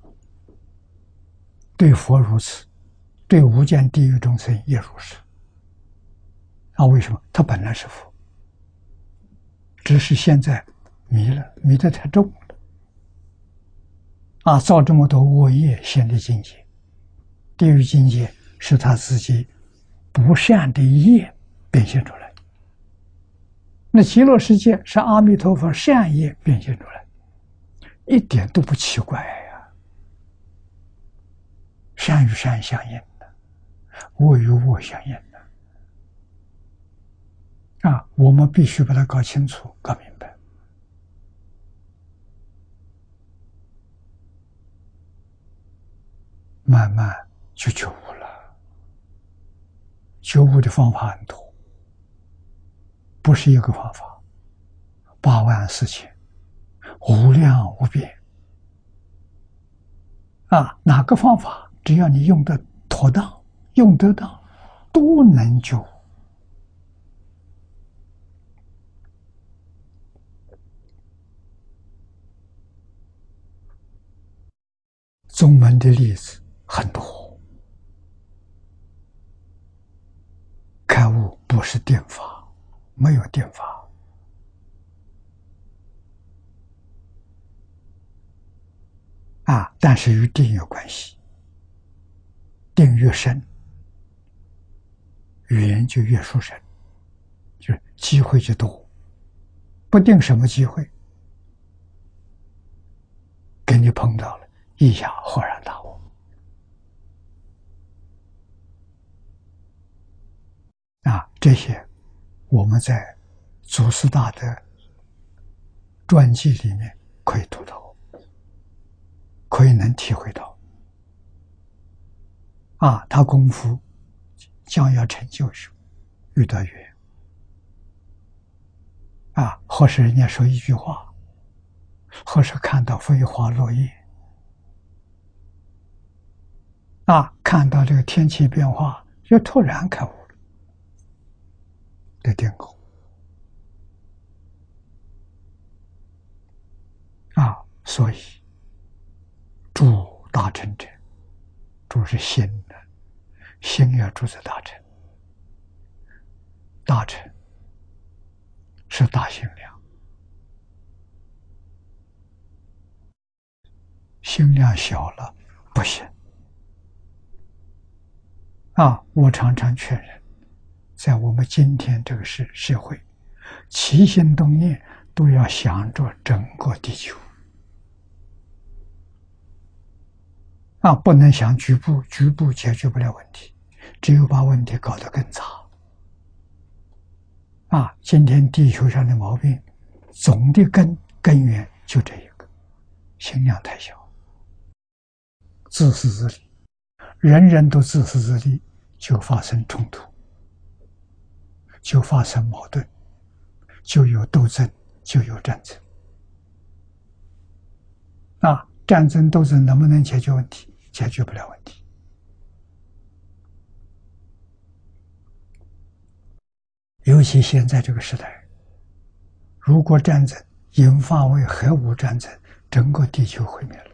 对佛如此，对无间地狱众生也如是。为什么？他本来是佛，只是现在迷了，迷得太重了，造这么多恶业，现的境界。地狱境界是他自己不善的业变现出来，那极乐世界是阿弥陀佛善业变现出来，一点都不奇怪呀。善与善相应的，恶与恶相应的。我们必须把它搞清楚、搞明白，慢慢就觉悟了。觉悟的方法很多，不是一个方法，8万4千，无量无边。哪个方法只要你用得妥当、用得当，都能觉悟。宗门的例子很多，开悟不是定法，没有定法。但是与定有关系，定越深，缘就越殊胜，就是机会就多。不定什么机会，给你碰到了，一下豁然大悟。这些我们在祖师大德传记里面可以读到，可以能体会到。他功夫将要成就时，遇到缘，或是人家说一句话，或是看到飞花落叶，看到这个天气变化，就突然开悟了的定功。所以住大乘者，住是心的，心要住在大乘，大乘是大心量，心量小了不行。我常常劝人，在我们今天这个社会，起心动念都要想着整个地球。不能想局部，局部解决不了问题，只有把问题搞得更杂。今天地球上的毛病，总的根源就这一个，心量太小，自私自利，人人都自私自利，就发生冲突，就发生矛盾，就有斗争，就有战争。战争斗争能不能解决问题？解决不了问题。尤其现在这个时代，如果战争引发为核武战争，整个地球毁灭了。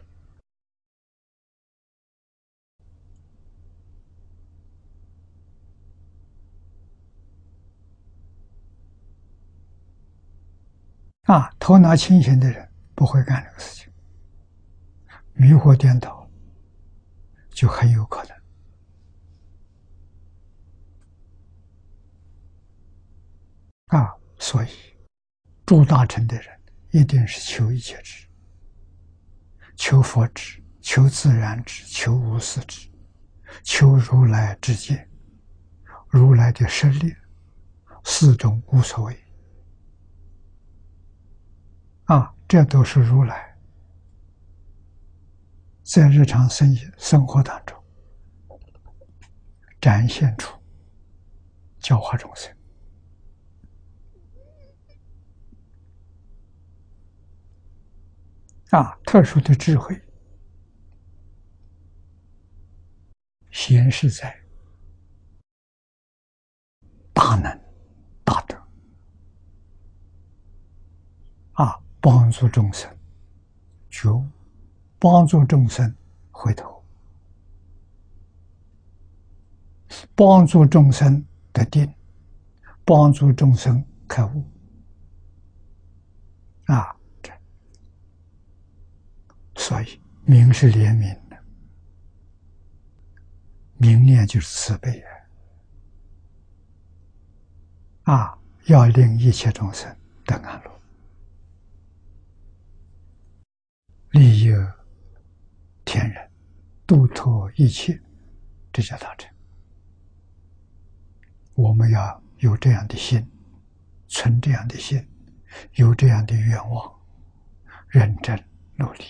头脑清醒的人不会干这个事情，迷惑颠倒就很有可能。所以诸大乘的人一定是求一切智，求佛智，求自然智，求无私智，求如来之见，如来的实力，四种无所谓。这都是如来在日常生活当中展现出教化众生。特殊的智慧显示在大能大德，帮助众生觉悟，帮助众生回头，帮助众生得定，帮助众生开悟。所以明是怜悯的，明念就是慈悲要令一切众生得安乐，利益天人，度脱一切，这叫大乘。我们要有这样的心，存这样的心，有这样的愿望，认真努力，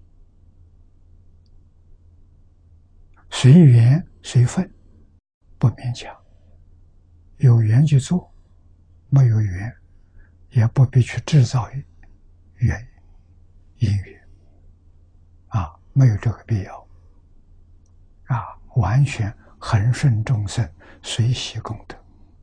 随缘随分，不勉强，有缘就做，没有缘也不必去制造缘因缘没有这个必要完全恒顺众生，随喜功德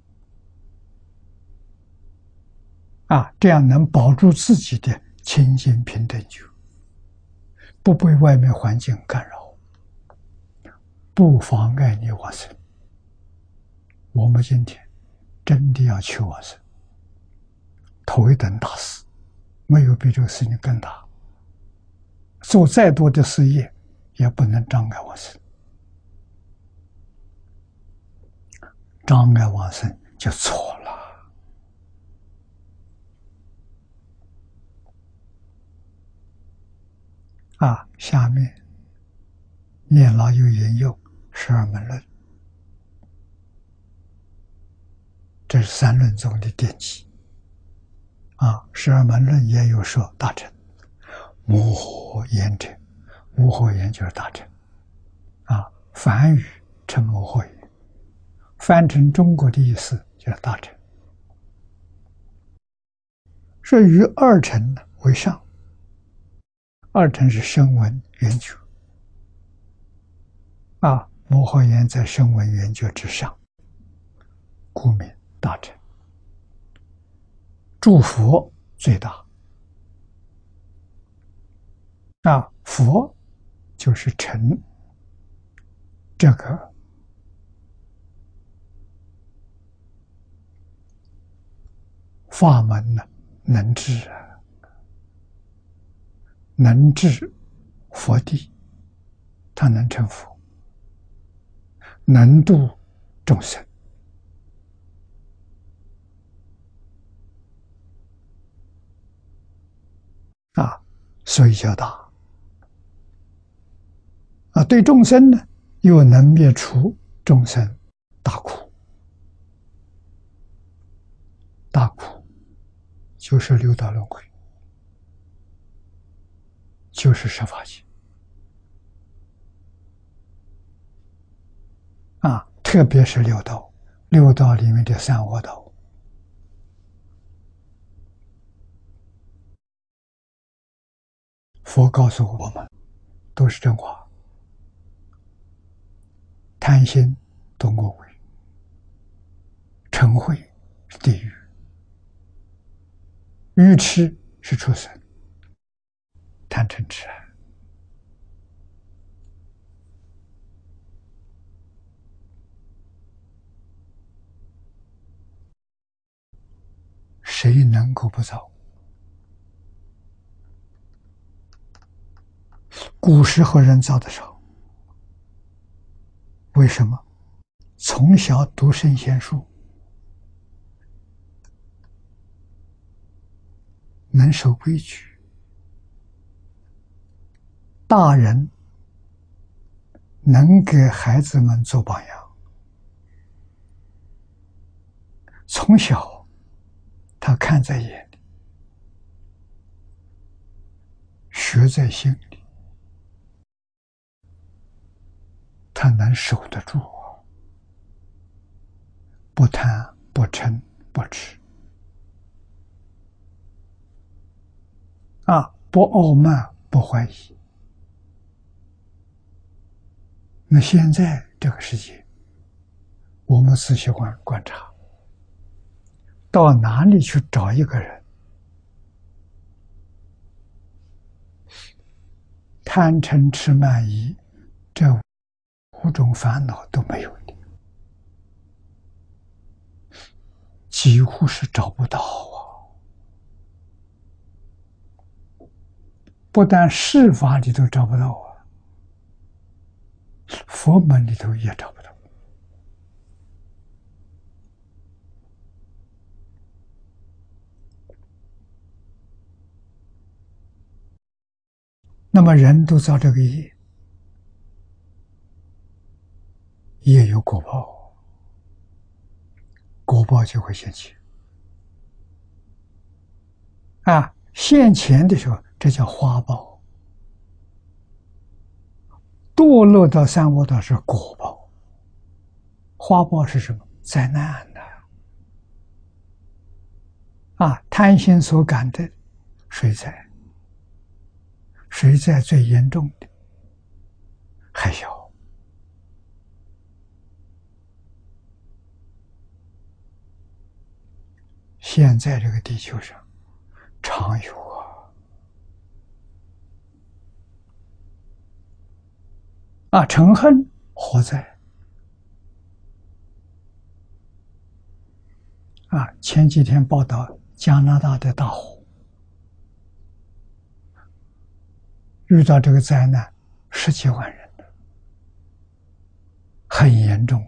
这样能保住自己的清净平等觉，不被外面环境干扰，不妨碍你往生。我们今天真的要求往生，头一等大事，没有比这个事情更大。做再多的事业也不能障碍往生，障碍往生就错了下面念老有引用十二门论，这是三论中的典籍十二门论也有说大乘无惑言者，无惑言就是大乘梵语称无惑言，翻成中国的意思就是大乘。说于二乘为上，二乘是声闻缘觉无惑言在声闻缘觉之上，故名大乘。诸佛最大佛就是成这个法门能治能治佛地，他能成佛，能度众生所以叫大对众生呢，又能灭除众生大苦，大苦就是六道轮回，就是十法界特别是六道，六道里面的三恶道佛告诉我们都是真话，贪心堕恶鬼，嗔恚是地狱，愚痴是畜生，贪嗔痴谁能够不造？ 古时候人造的少，为什么？从小读圣贤书，能守规矩，大人能给孩子们做榜样，从小他看在眼里，学在心里，他能守得住，不贪不嗔不痴不傲慢不怀疑。那现在这个世界，我们仔细观察，到哪里去找一个人贪嗔痴慢疑这5种烦恼都没有的，几乎是找不到啊！不但世法里头找不到啊，佛门里头也找不到。那么人都造这个业，业有果报，果报就会现前。现前的时候，这叫花报；堕落到三恶道是果报。花报是什么？灾难的贪心所感的水灾，水灾最严重的海啸。现在这个地球上常有嗔恨火灾前几天报道加拿大的大火，遇到这个灾难10几万人，很严重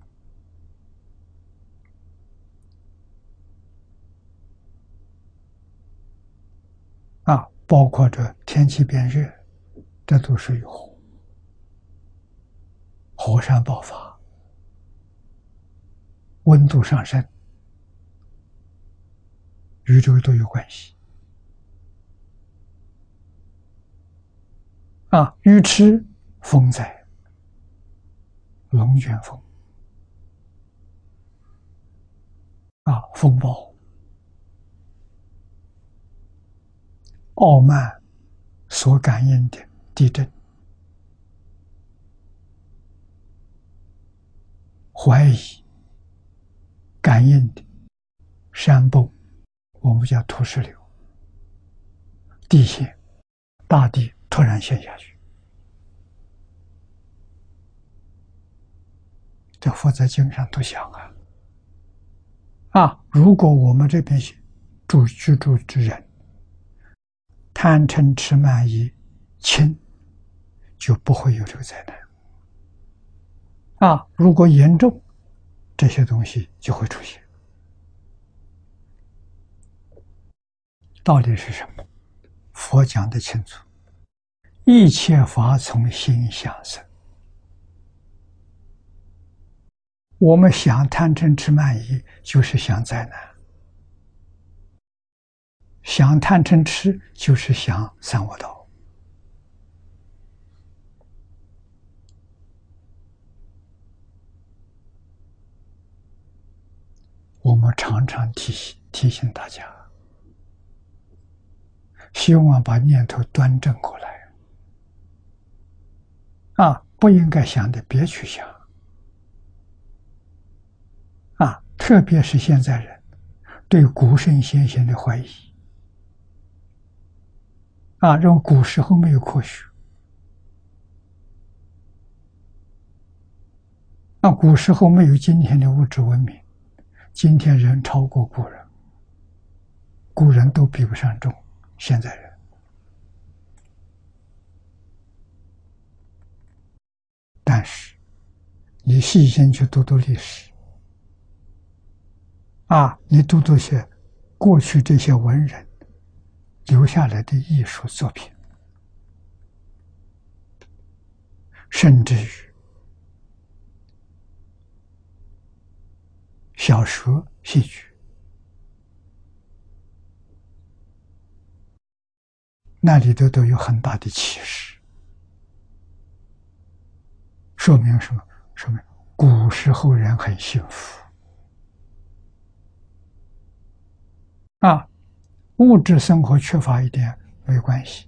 包括这天气变热，这都是有火山爆发，温度上升，与这个都有关系鱼池风灾，龙卷风风暴，傲慢所感应的地震，怀疑感应的山崩，我们叫土石流，地陷，大地突然陷下去。这佛在经上都讲如果我们这边居住之人贪嗔痴慢疑轻，就不会有这个灾难如果严重，这些东西就会出现。道理是什么？佛讲得清楚，一切法从心想生。我们想贪嗔痴慢疑，就是想灾难；想贪嗔痴，就是想三恶道。我们常常提醒大家，希望把念头端正过来不应该想的别去想特别是现在人对古圣先贤的怀疑认为古时候没有科学古时候没有今天的物质文明，今天人超过古人，古人都比不上现在人你细心去读读历史，你读读些过去这些文人留下来的艺术作品，甚至于小说、戏剧，那里头都有很大的启示，说明什么？说明古时候人很幸福物质生活缺乏一点没关系，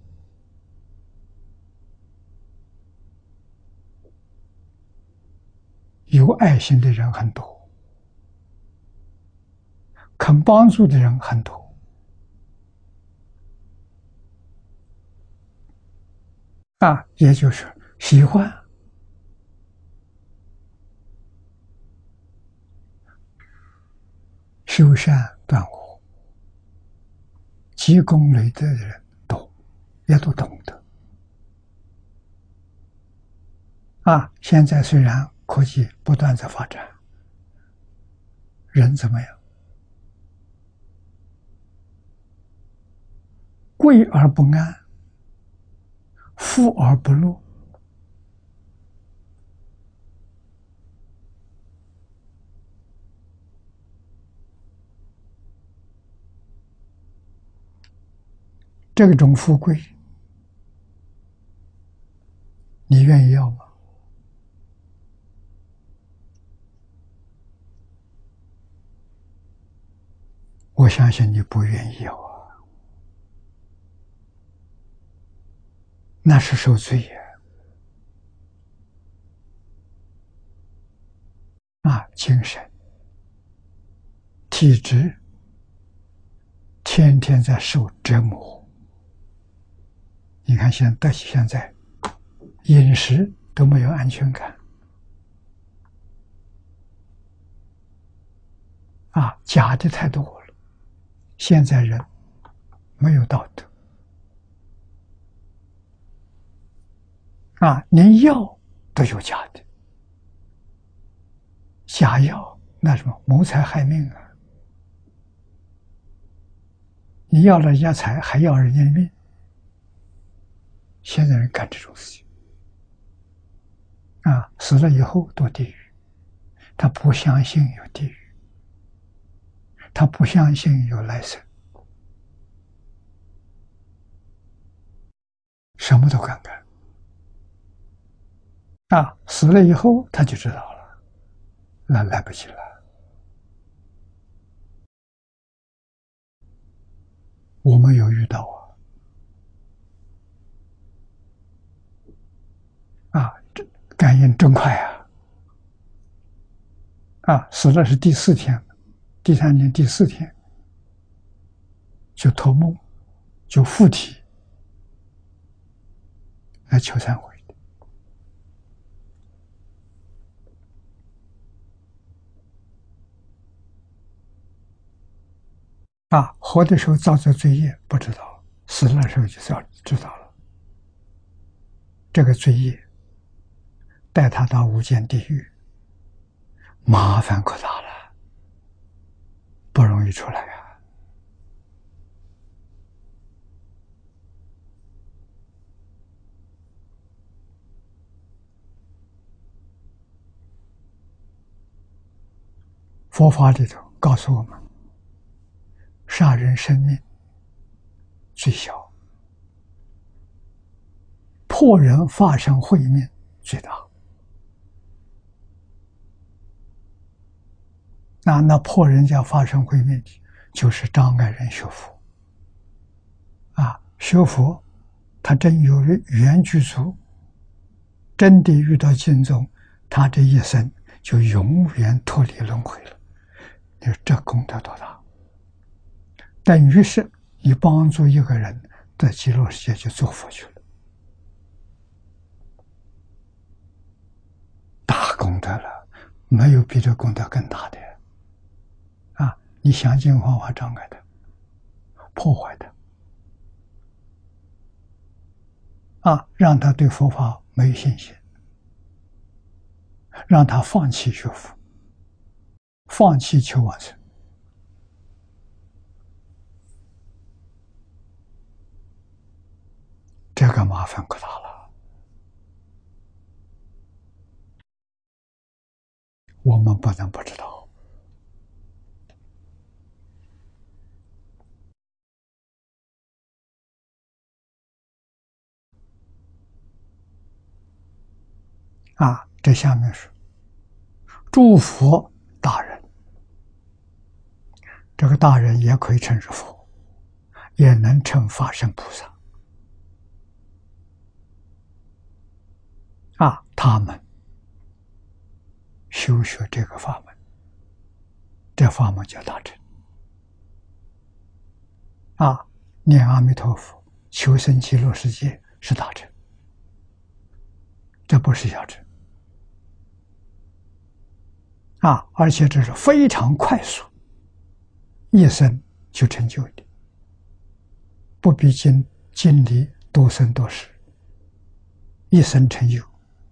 有爱心的人很多，肯帮助的人很多也就是喜欢修善断恶、积功累德的人多，也都懂得现在虽然科技不断在发展，人怎么样？贵而不安，富而不乐。这种富贵，你愿意要吗？我相信你不愿意要那是受罪精神、体质天天在受折磨。你看现在饮食都没有安全感假的太多了，现在人没有道德连药都有假的，假药那什么谋财害命你要了人家财，还要人家的命。现在人干这种事情死了以后堕地狱，他不相信有地狱，他不相信有来生，什么都敢干死了以后他就知道了，那来不及了。我们有遇到这感应真快死了是第4天，第3天、第4天就托梦，就附体来求忏悔活的时候造这罪业不知道，死了的时候就知道了。这个罪业带他到无间地狱，麻烦可大了，不容易出来佛法里头告诉我们，杀人生命最小，破人发生慧命最大。那破人家发生慧命，就是障碍人学佛学佛他真有缘具足，真的遇到净宗，他这一生就永远脱离轮回了。你说这功德多大？等于是你帮助一个人在极乐世界就做佛去了，大功德了，没有比这功德更大的你想尽方法障碍的，破坏的让他对佛法没有信心， 让他放弃学佛，放弃求往生。这个麻烦可大了，我们不能不知道。这下面是诸佛大人，这个大人也可以称是佛，也能称法身菩萨。他们修学这个法门，这法门叫大乘。念阿弥陀佛，求生极乐世界是大乘，这不是小乘。而且这是非常快速，一生就成就的，不必经历多生多世，一生成就。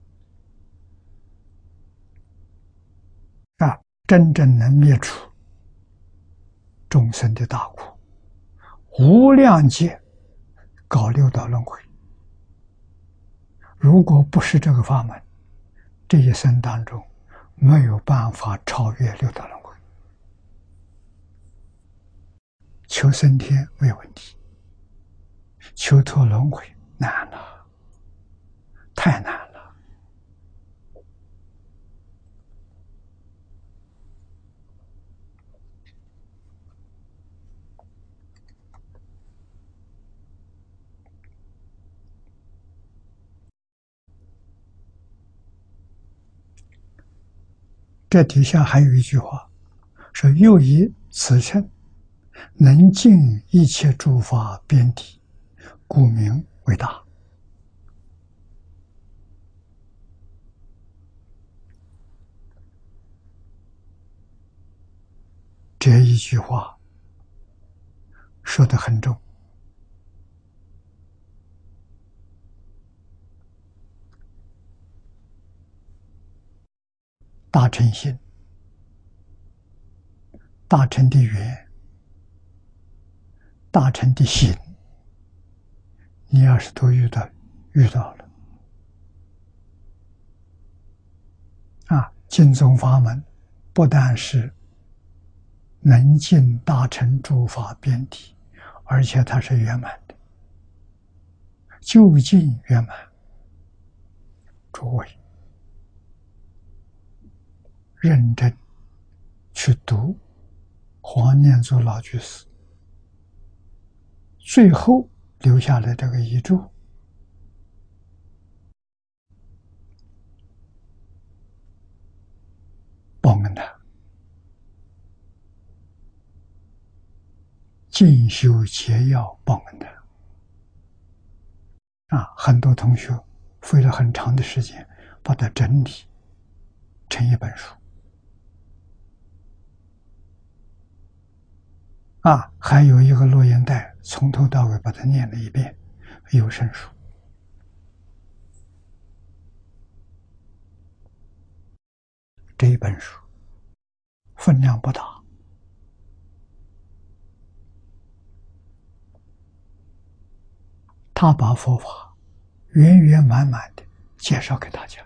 真正能灭除众生的大苦，无量劫搞六道轮回。如果不是这个法门，这一生当中没有办法超越六道轮回。求升天没问题，求脱轮回难了，太难了。这底下还有一句话，说又以此称能尽一切诸法边地，故名为大。这一句话说得很重。大乘心，大乘的缘，大乘的行，你要是都遇到了，净宗法门不但是能尽大乘诸法边地，而且它是圆满的，究竟圆满。诸位认真去读黄念祖老居士最后留下来这个遗嘱，报恩他进修结要报恩他很多同学费了很长的时间把它整理成一本书还有一个录音带，从头到尾把它念了一遍，有声书。这一本书分量不大，他把佛法圆圆满满的介绍给大家，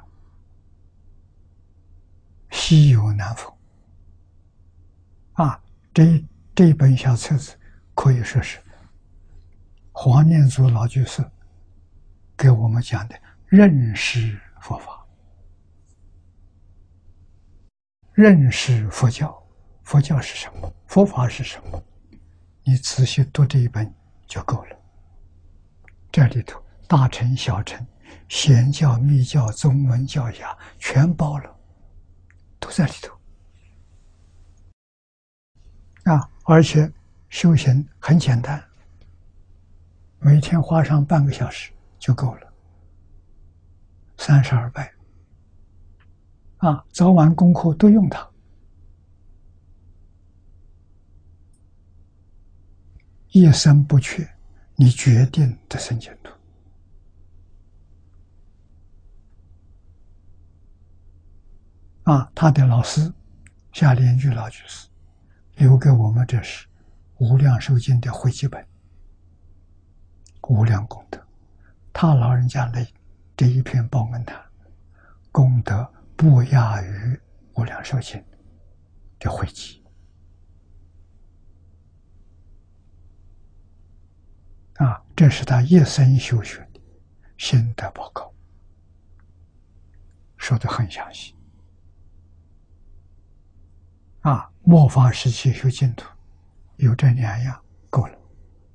稀有难逢这一本小册子可以说是黄念祖老居士给我们讲的认识佛法，认识佛教。佛教是什么？佛法是什么？你仔细读这一本就够了。这里头大乘小乘、显教密教、宗门教下全包了，都在里头而且修行很简单，每天花上半个小时就够了，32拜早晚功课都用它，一生不缺，你决定得生净土。 他的老师夏莲居老居士留给我们，这是无量寿经的汇集本，无量功德。他老人家的这一篇报恩坛，功德不亚于无量寿经的汇集。这是他一生修学的心得报告，说得很详细。末法时期修净土，有这两样够了。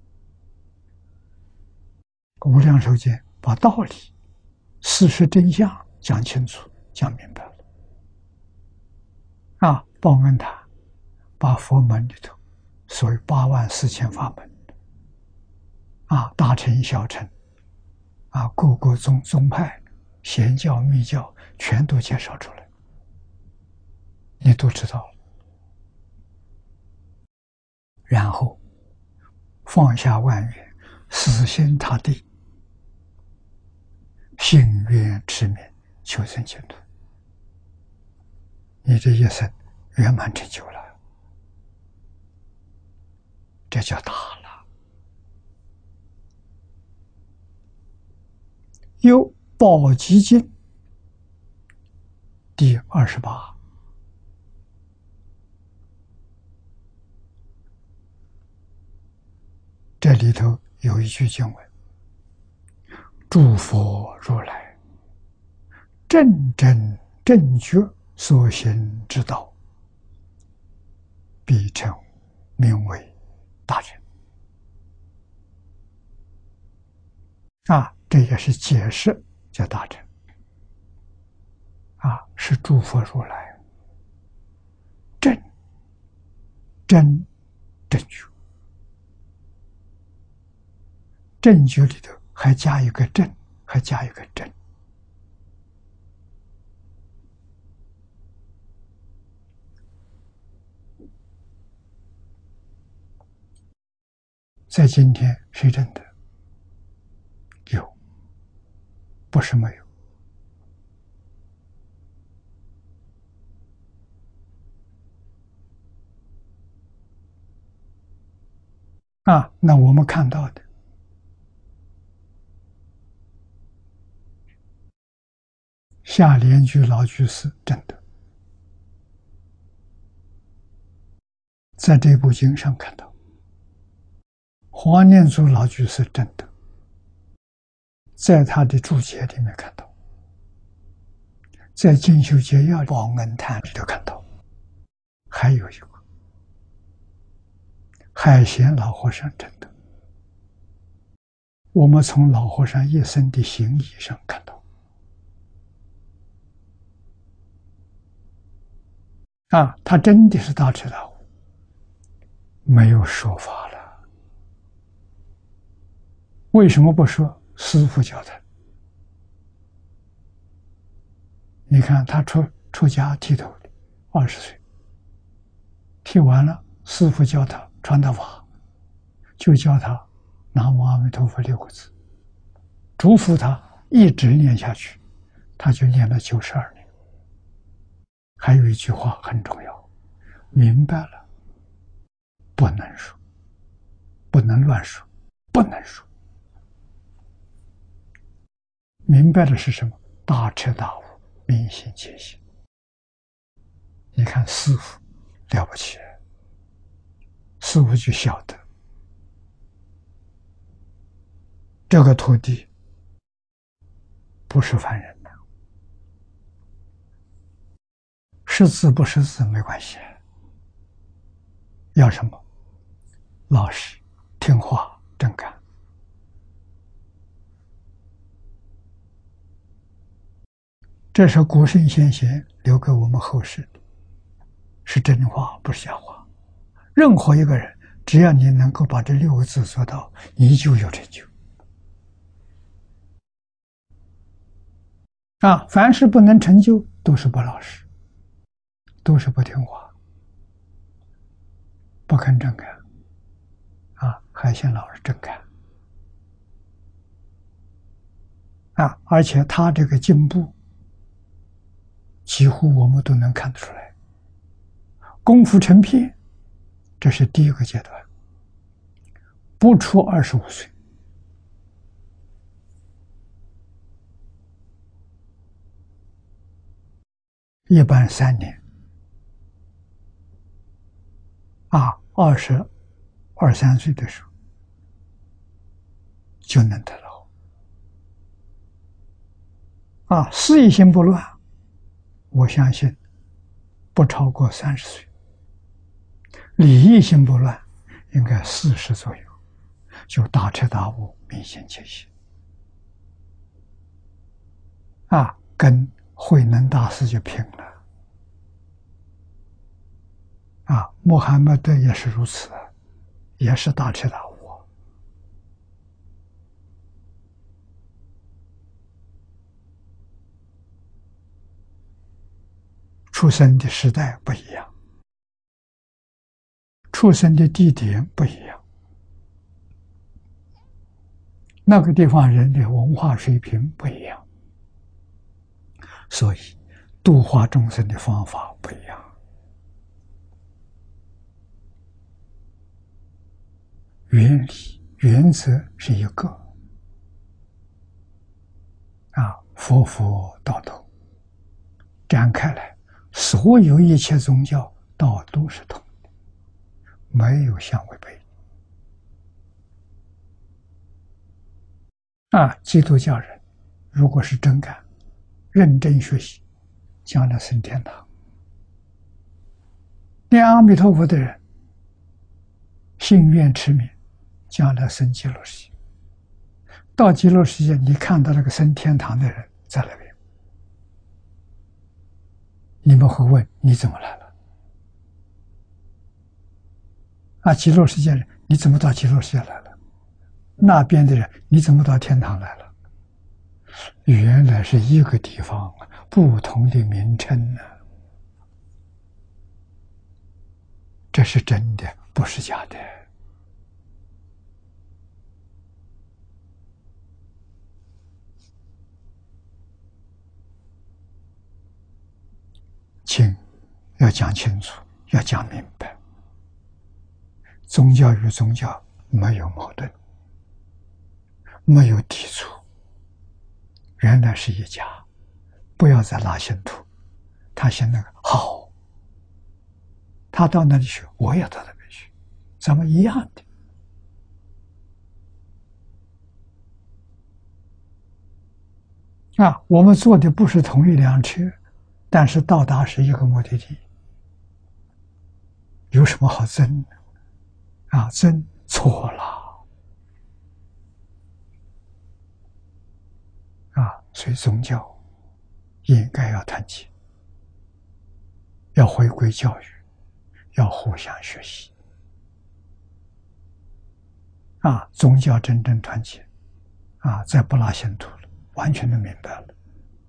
无量寿经把道理、事实真相讲清楚、讲明白了。报恩坛把佛门里头所谓84000法门，大乘小乘，各个宗派、贤教、密教，全都介绍出来，你都知道了。然后放下万缘，死心塌地，信愿持名，求生净土，你这一生圆满成就了，这叫大了。有宝积经第28，这里头有一句经文：诸佛如来正真正觉所行之道，必称名为大乘。这也是解释叫大乘。是诸佛如来真正觉，正觉里头还加一个正，还加一个真。在今天谁证得？有，不是没有。那我们看到的夏莲居老居士证得，在这部经上看到；黄念祖老居士证得，在他的注解里面看到；在进修节要报恩坛里头看到。还有一个海贤老和尚证得，我们从老和尚一生的行仪上看到。他真的是大彻大悟，没有说法了。为什么不说？师父教他。你看他出家剃头的，20岁，剃完了，师父教他传达法，就教他南无阿弥陀佛6个字，嘱咐他一直念下去，他就念了92年。还有一句话很重要，明白了不能说，不能乱说，不能说。明白的是什么？大彻大悟，明心见性。你看师父了不起，师父就晓得这个徒弟不是凡人的，识字不识字没关系，要什么？老实、听话、正干。这是古圣先贤留给我们后世的，是真话，不是假话。任何一个人，只要你能够把这6个字做到，你就有成就。凡是不能成就，都是不老实，都是不听话，不肯正干。海贤老师正干。而且他这个进步， 几乎我们都能看得出来。功夫成片，这是第一个阶段，不出25岁。一般3年，22、23岁的时候就能得到。事业心不乱，我相信不超过30岁。理业心不乱，应该40左右，就大彻大悟，明心见性。跟慧能大师就拼了。穆罕默德也是如此，也是大彻大悟。出生的时代不一样，出生的地点不一样，那个地方人的文化水平不一样，所以度化众生的方法不一样。原理原则是一个。佛佛道道展开来，所有一切宗教道都是通的，没有相违背。基督教人如果是真干，认真学习，将来升天堂；念阿弥陀佛的人，信愿持名，将来升极乐世界。到极乐世界，你看到那个升天堂的人在那边，你们会问你怎么来了？极乐世界人，你怎么到极乐世界来了？那边的人，你怎么到天堂来了？原来是一个地方，不同的名称呢。这是真的，不是假的。请要讲清楚，要讲明白。宗教与宗教没有矛盾，没有抵触，原来是一家，不要再拉信徒。他嫌那个好，他到那里去，我也到那边去，咱们一样的。我们坐的不是同一辆车，但是到达是一个目的地，有什么好争的？争错了。所以宗教应该要团结，要回归教育，要互相学习。宗教真正团结，再不拉信徒了，完全都明白了。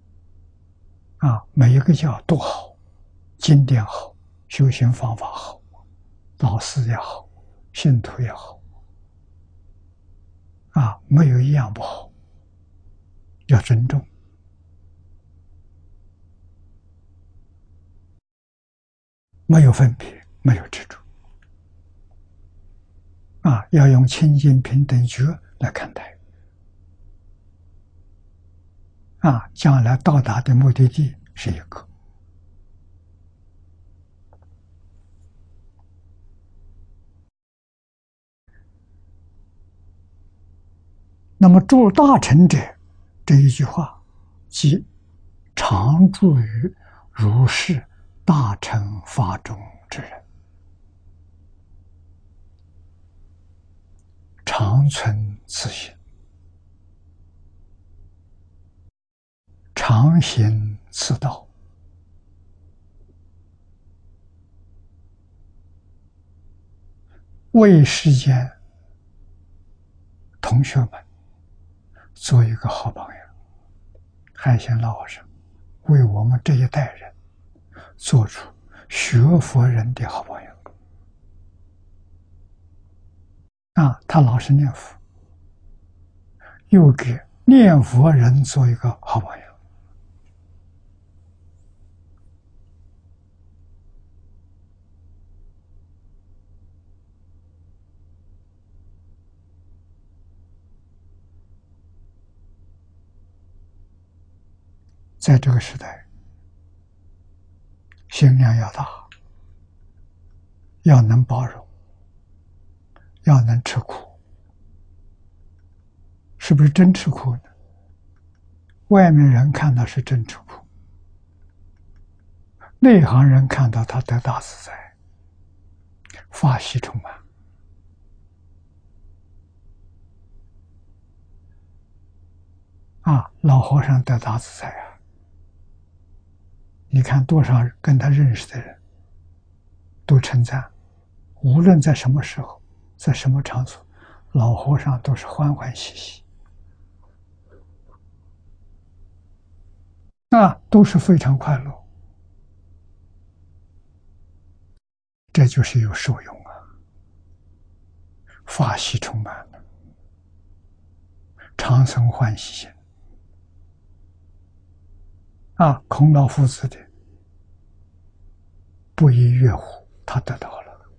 每一个教都好，经典好，修行方法好，老师也好，信徒也好，没有一样不好，要尊重。没有分别，没有执着。要用清净平等觉来看待。将来到达的目的地是一个。那么诸大成者这一句话，即常住于如是大乘法中之人，常存此心，常行此道，为世间同学们做一个好榜样。海鲜老和尚为我们这一代人做出学佛人的好榜样。他老是念佛，又给念佛人做一个好榜在这个时代，心量要大，要能包容，要能吃苦。是不是真吃苦呢？外面人看到是真吃苦，内行人看到他得大自在，法喜充满。老和尚得大自在啊！你看多少跟他认识的人都称赞，无论在什么时候，在什么场所，老和尚都是欢欢喜喜，都是非常快乐。这就是有受用啊，法喜充满了，长生欢喜心。孔老夫子的不亦乐乎，他得到了，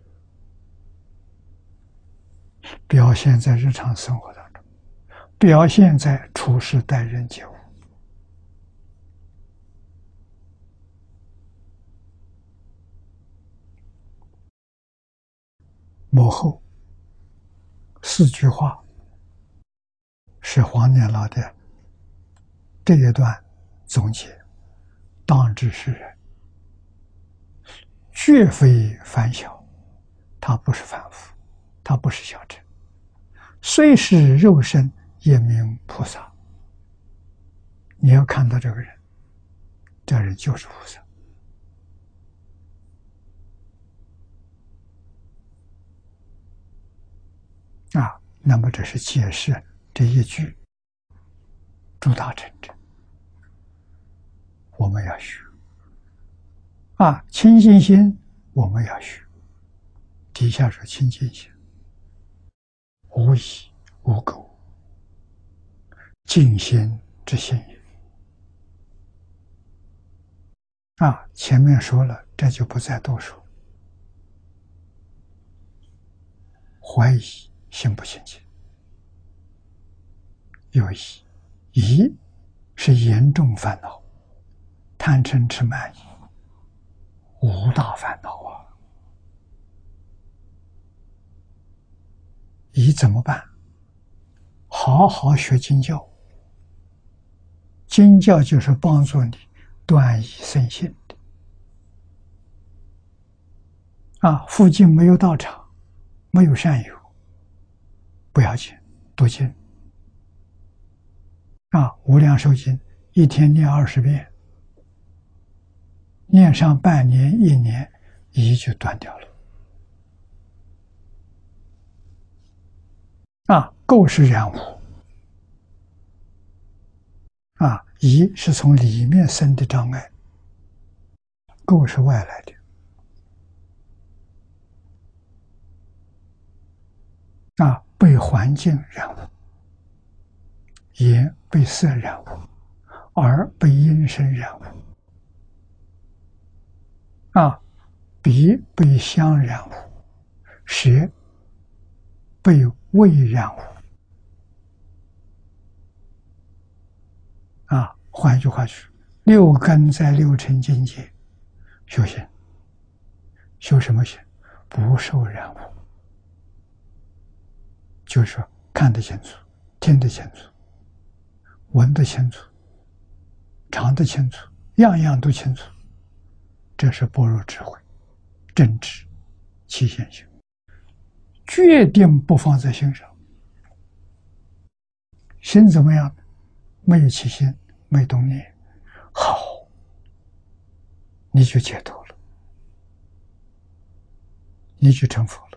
表现在日常生活当中，表现在处事待人接物。幕后4句话是黄念老的这一段总结：当知是人，绝非凡小，他不是凡夫，他不是小乘，虽是肉身，也名菩萨。你要看到这个人，这人就是菩萨。那么这是解释这一句诸大成者，我们要学。清净心我们要学，底下说清净心，无疑无垢，净心之心也。前面说了，这就不再多说。怀疑心不清净，有疑，疑是严重烦恼，贪嗔痴慢疑5大烦恼啊。疑怎么办？好好学经教，经教就是帮助你断疑生信的。附近没有道场，没有善友，不要紧，读经。无量寿经一天念20遍，念上半年1年，疑就断掉了。垢是染污，疑是从里面生的障碍，垢是外来的。被环境染污，眼被色染污，耳被音声染污，鼻被香染污，舌被味染污。换一句话说，6根在6尘境界修行，修什么行？不受染污，就是说看得清楚，听得清楚，闻得清楚，尝得清楚，样样都清楚。这是般若智慧，正知起现行，决定不放在心上。心怎么样？没有起心，没动念，好，你就解脱了，你就成佛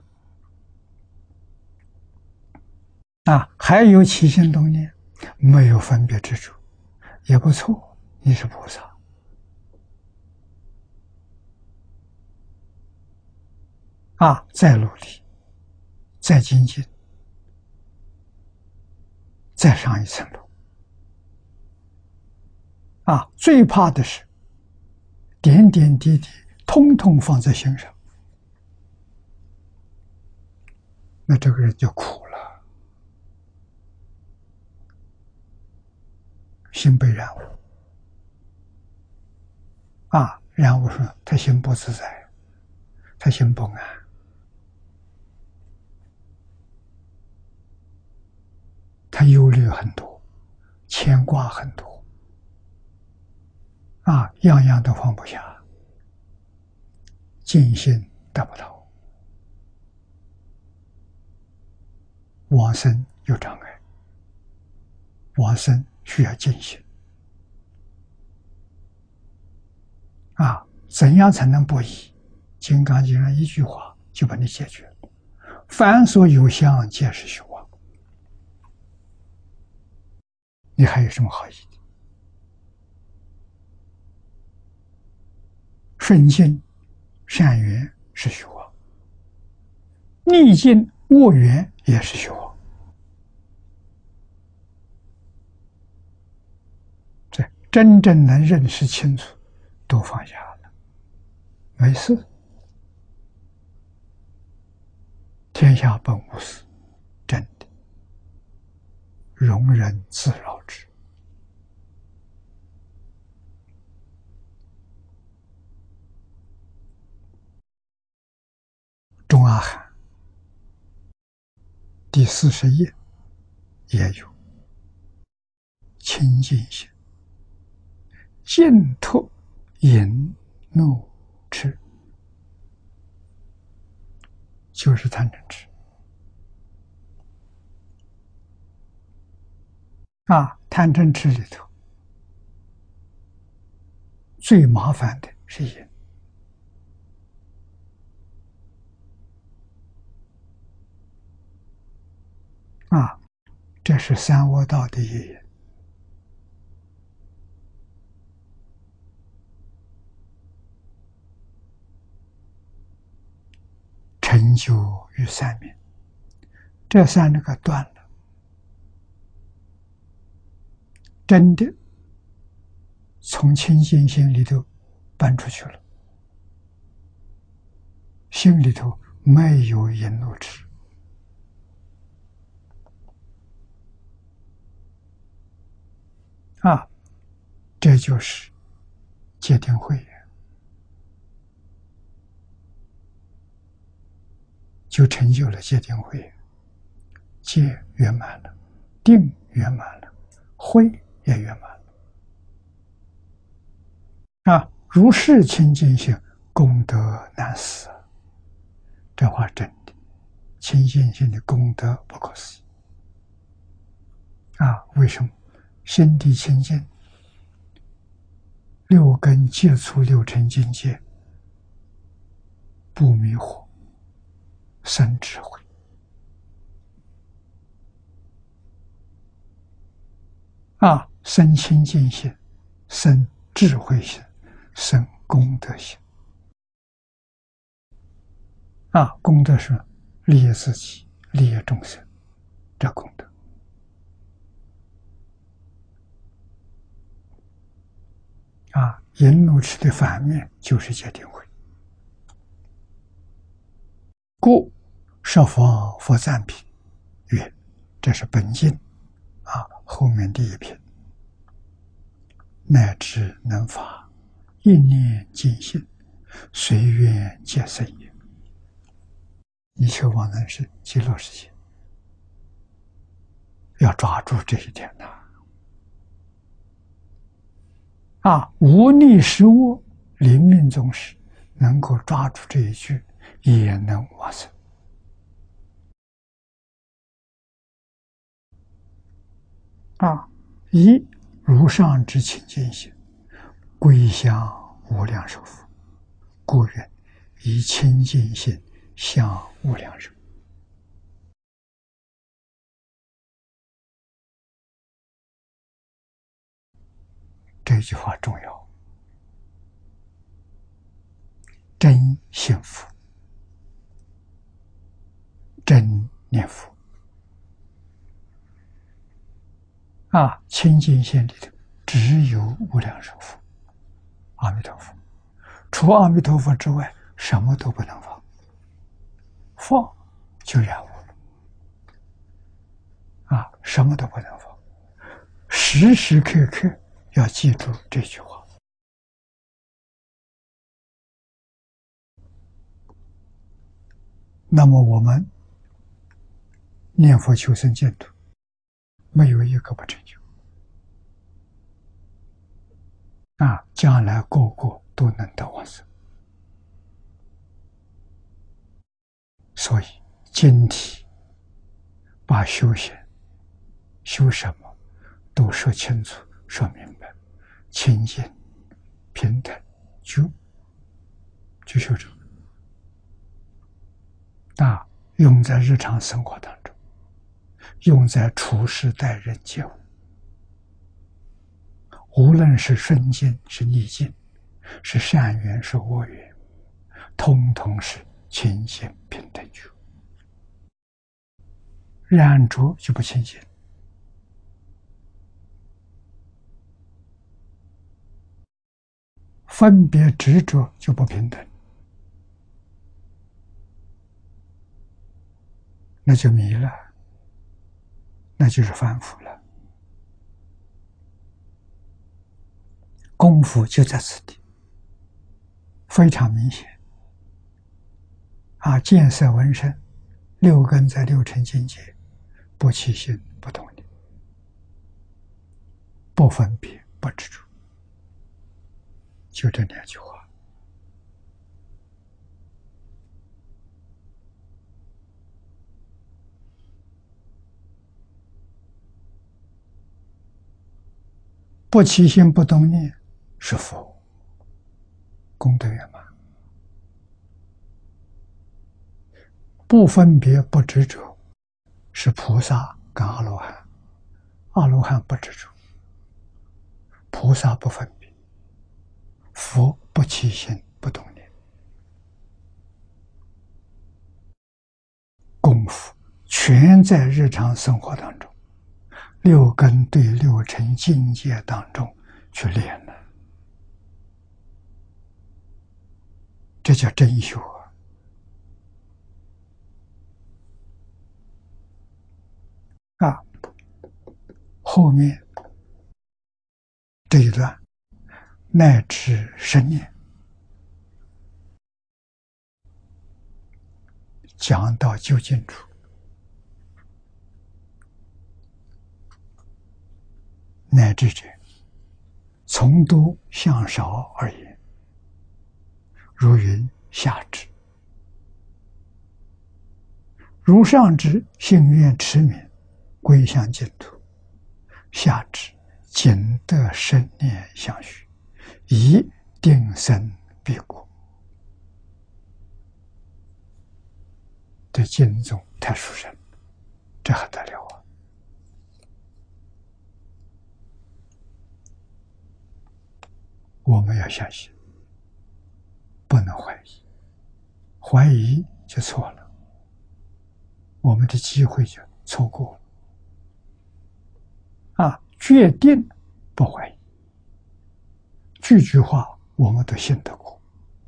了。还有起心动念，没有分别之处，也不错，你是菩萨。再努力，再精进，再上一层楼。最怕的是点点滴滴通通放在心上，那这个人就苦了，心被染污。 然后说他心不自在，他心不安，他忧虑很多，牵挂很多，样样都放不下，静心得不到，往生有障碍，往生需要静心。怎样才能不疑？金刚经上一句话就把你解决了：凡所有相，皆是虚妄。你还有什么好疑的？顺境善缘是虚妄，逆境恶缘也是虚妄。这真正能认识清楚，都放下了，没事。天下本无事，真的，容人自扰之。中阿含第40页也有清净心，净脱淫怒痴，就是贪嗔痴。贪嗔痴里头最麻烦的是淫。这是三恶道的业缘，成就于三面，这三个断了，真的从清净心里头搬出去了，心里头没有淫怒痴。这就是戒定慧眼，就成就了戒定慧眼，戒圆满了，定圆满了，慧也圆满了。如是清净心，功德难思。这话真的，清净心的功德不可思议。为什么？心地清净，六根接触六尘境界，不迷惑，生智慧。生清净心，生智慧心，生功德心。功德是利益自己，利益众生，这功德。淫怒痴的反面就是戒定慧。故设方佛赞品曰：这是本经后面第一篇，乃至能发一念尽性，随愿皆生也。一切往生是极乐世界，要抓住这一点呐。无逆实恶，临命终时，能够抓住这一句，也能往生。一如上之清净心，归向无量寿佛，故曰：以清净心向无量寿。这句话重要，真幸福，真念佛。清净心里头只有无量寿佛，阿弥陀佛。除阿弥陀佛之外，什么都不能放，放就染污了。什么都不能放，时时刻刻要记住这句话。 那么我们念佛求生净土，没有一个不成就将来个个都能得往生。所以经题把修行修什么都说清楚说明白，清净平等就修这个用在日常生活当中，用在处事待人接物，无论是顺境是逆境，是善缘是恶缘，通通是清净平等觉。染着就不清净，分别执着就不平等，那就迷了，那就是反腐了。功夫就在此地，非常明显见色闻声，六根在六尘境界，不起心不动念，不分别不执着，就这两句话。不起心不动念是佛，功德圆满。不分别不执着是菩萨跟阿罗汉，阿罗汉不执着，菩萨不分别，佛不起心不动念。功夫全在日常生活当中，六根对六尘境界当中去练了，这叫真修后面这一段乃至生念，讲到究竟处，乃至者从多向少而言，如云下之，如上之信愿持名归向净土，下之仅得生念相续，以定生彼国。对经宗太殊胜，这还得了啊！我们要相信，不能怀疑，怀疑就错了，我们的机会就错过了。决定不怀疑，句句话我们都信得过。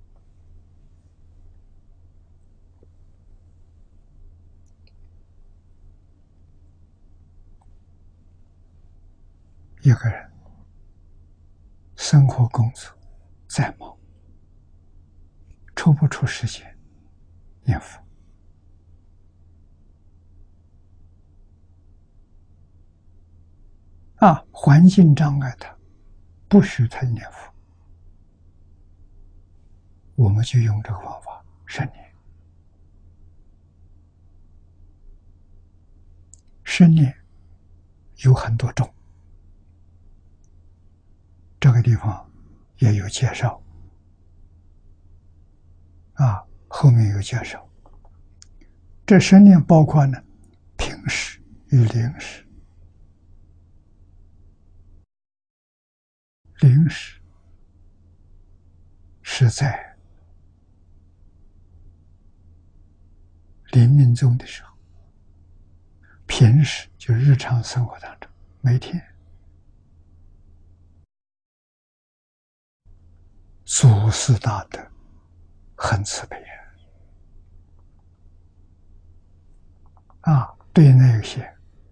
一个人生活工作再忙，抽不出时间念佛，环境障碍他，不许他念佛，我们就用这个方法生念。生念有很多种，这个地方也有介绍后面有介绍。这生念包括呢平时与临时。临时是在临命终的时候，平时就日常生活当中，每天祖师大德很慈悲对那些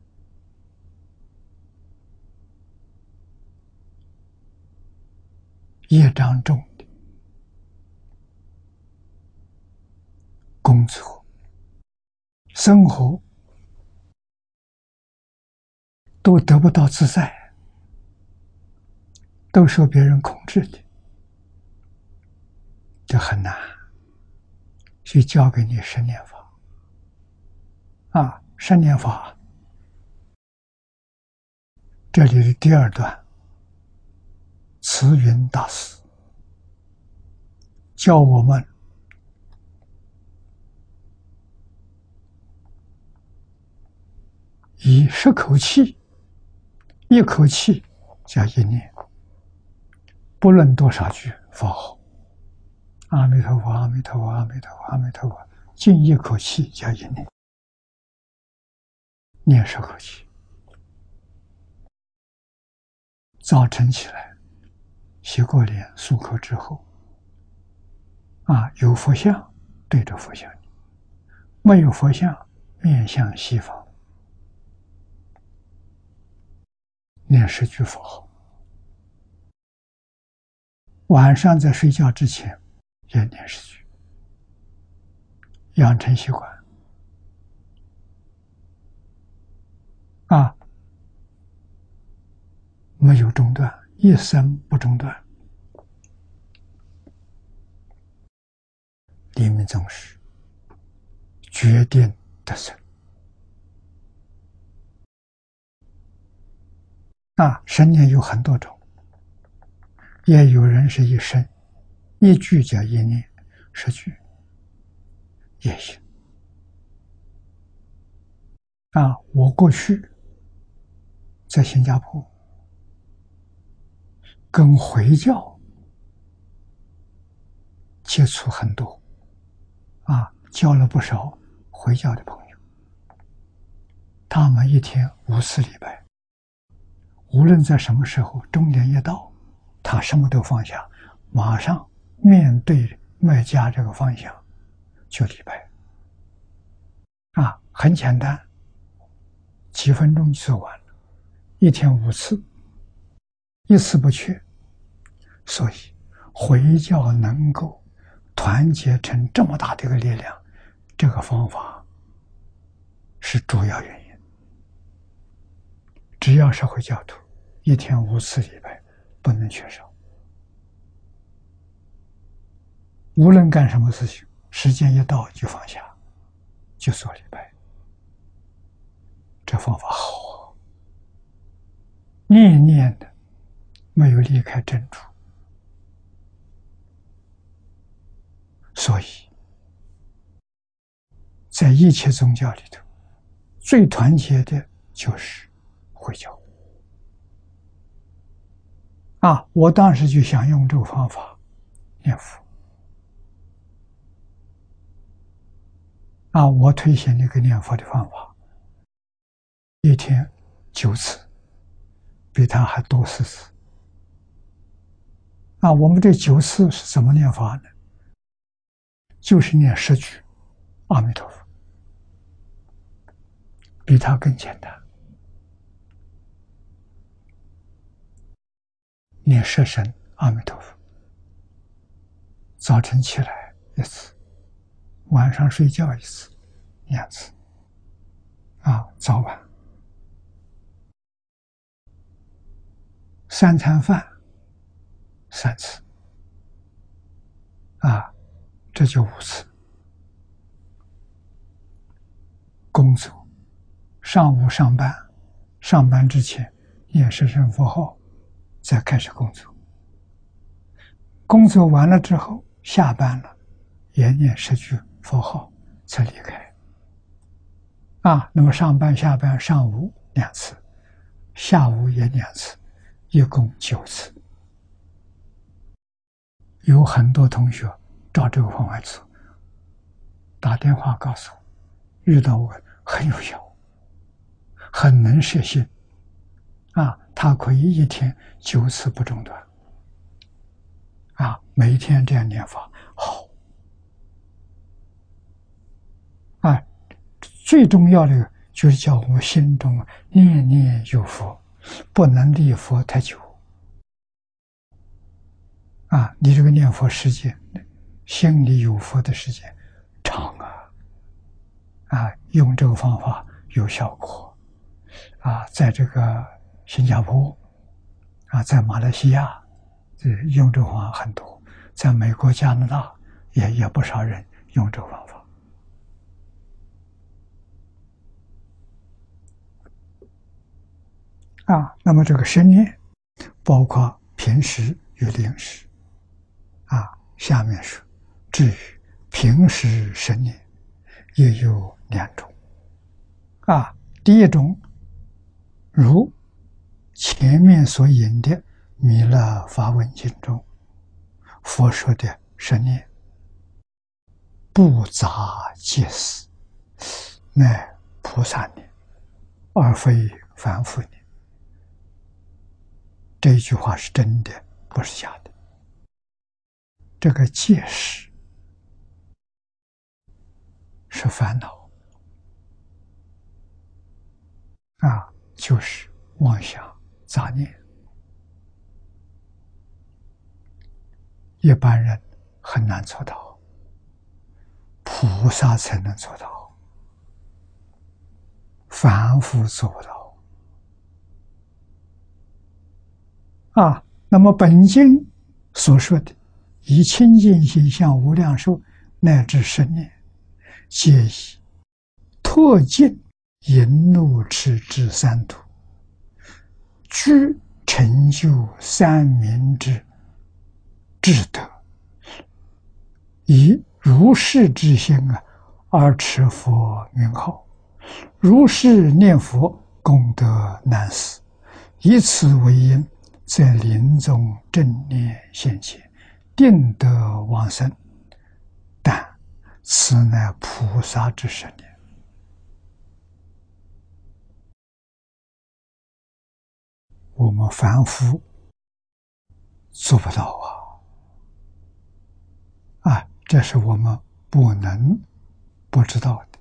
业障重的工作生活都得不到自在，都受别人控制的，这很难。所以教给你十念法十念法，这里的第二段，慈云大师教我们以10口气，一口气叫一念，不论多少句佛号，阿弥陀佛，阿弥陀佛，阿弥陀佛，阿弥陀佛，尽一口气叫一念，念10口气。早晨起来，洗过脸，漱口之后，有佛像对着佛像，没有佛像面向西方，念10句佛号。晚上在睡觉之前也念10句，养成习惯。没有中断，一生不中断。黎明宗师决定得生。神念有很多种，也有人是一生，一句叫一念，10句也行。我过去在新加坡跟回教接触很多，交了不少回教的朋友。他们一天5次礼拜，无论在什么时候，钟点一到，他什么都放下，马上面对麦加这个方向就礼拜。很简单，几分钟就做完了，一天5次，一次不缺。所以回教能够团结成这么大的一个力量，这个方法是主要原因。只要是回教徒，一天5次礼拜不能缺少。无论干什么事情，时间一到就放下，就做礼拜。这方法好，念念的没有离开真主。所以在一切宗教里头，最团结的就是回教。我当时就想用这个方法念佛。我推荐那个念佛的方法，一天9次，比他还多4次。我们这9次是怎么念法呢？就是念10句阿弥陀佛，比他更简单。念10声阿弥陀佛，早晨起来1次，晚上睡觉1次，2次。早晚3餐饭3次，这就5次。工作，上午上班，上班之前念10声佛号，再开始工作。工作完了之后，下班了，也念10句佛号，才离开。那么上班下班，上午2次，下午也2次，一共9次。有很多同学照这个方法做，打电话告诉我，遇到我很有效，很能摄心。他可以一天9次不中断。每天这样念法好。最重要的就是叫我们心中念念有佛，不能离佛太久。你这个念佛时间，心里有佛的时间长用这个方法有效果在这个新加坡在马来西亚用这个方法很多，在美国、加拿大也不少人用这个方法那么这个生念包括平时与临时下面是至于平时生念也有两种第一种如前面所引的弥勒法文经中佛说的生念，不杂戒思，乃菩萨念，而非凡夫念。这一句话是真的，不是假的。这个戒识是烦恼就是妄想杂念，一般人很难做到，菩萨才能做到，凡夫做不到那么本经所说的以清净心向无量寿乃至生念，皆以脱尽淫怒痴之三毒，具成就三明之智德，以如是之心而持佛名号，如是念佛功德难思，以此为因，在临终正念现前，定得往生，但此乃菩萨之生念。我们凡夫做不到这是我们不能不知道的。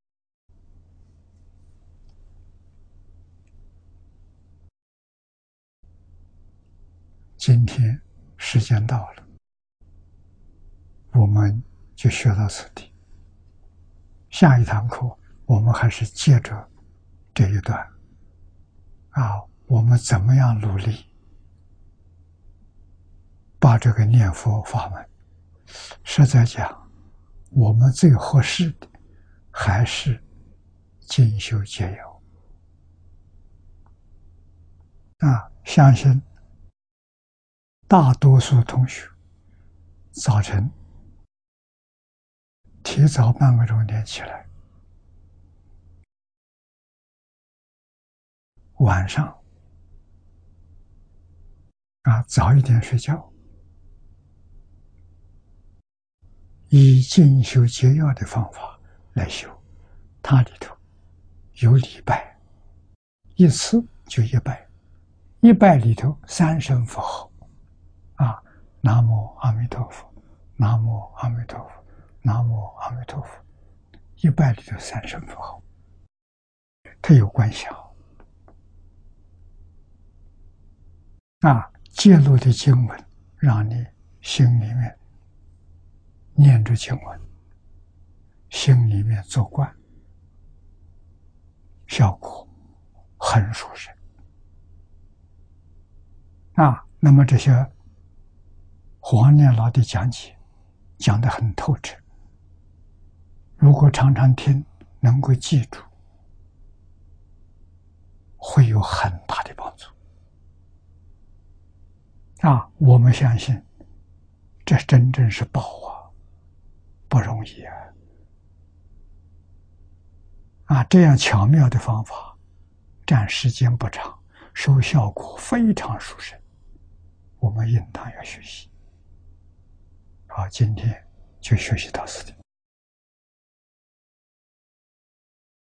今天时间到了，我们就学到此地。下一堂课我们还是接着这一段我们怎么样努力把这个念佛法门，实在讲我们最合适的还是精修戒要相信大多数同学早晨提早半个钟点起来，晚上早一点睡觉，以精修戒要的方法来修，它里头有礼拜，一次就一拜，一拜里头三声佛号南无阿弥陀佛，南无阿弥陀佛，南无阿弥陀佛，一拜里头三声佛号，它有观想揭露的经文，让你心里面念着经文，心里面做观，效果很殊胜那么这些黄念老的讲解讲得很透彻，如果常常听，能够记住，会有很大的帮助我们相信这真正是宝不容易这样巧妙的方法，占时间不长，收效果非常殊胜，我们应当要学习。好，今天就学习到此地。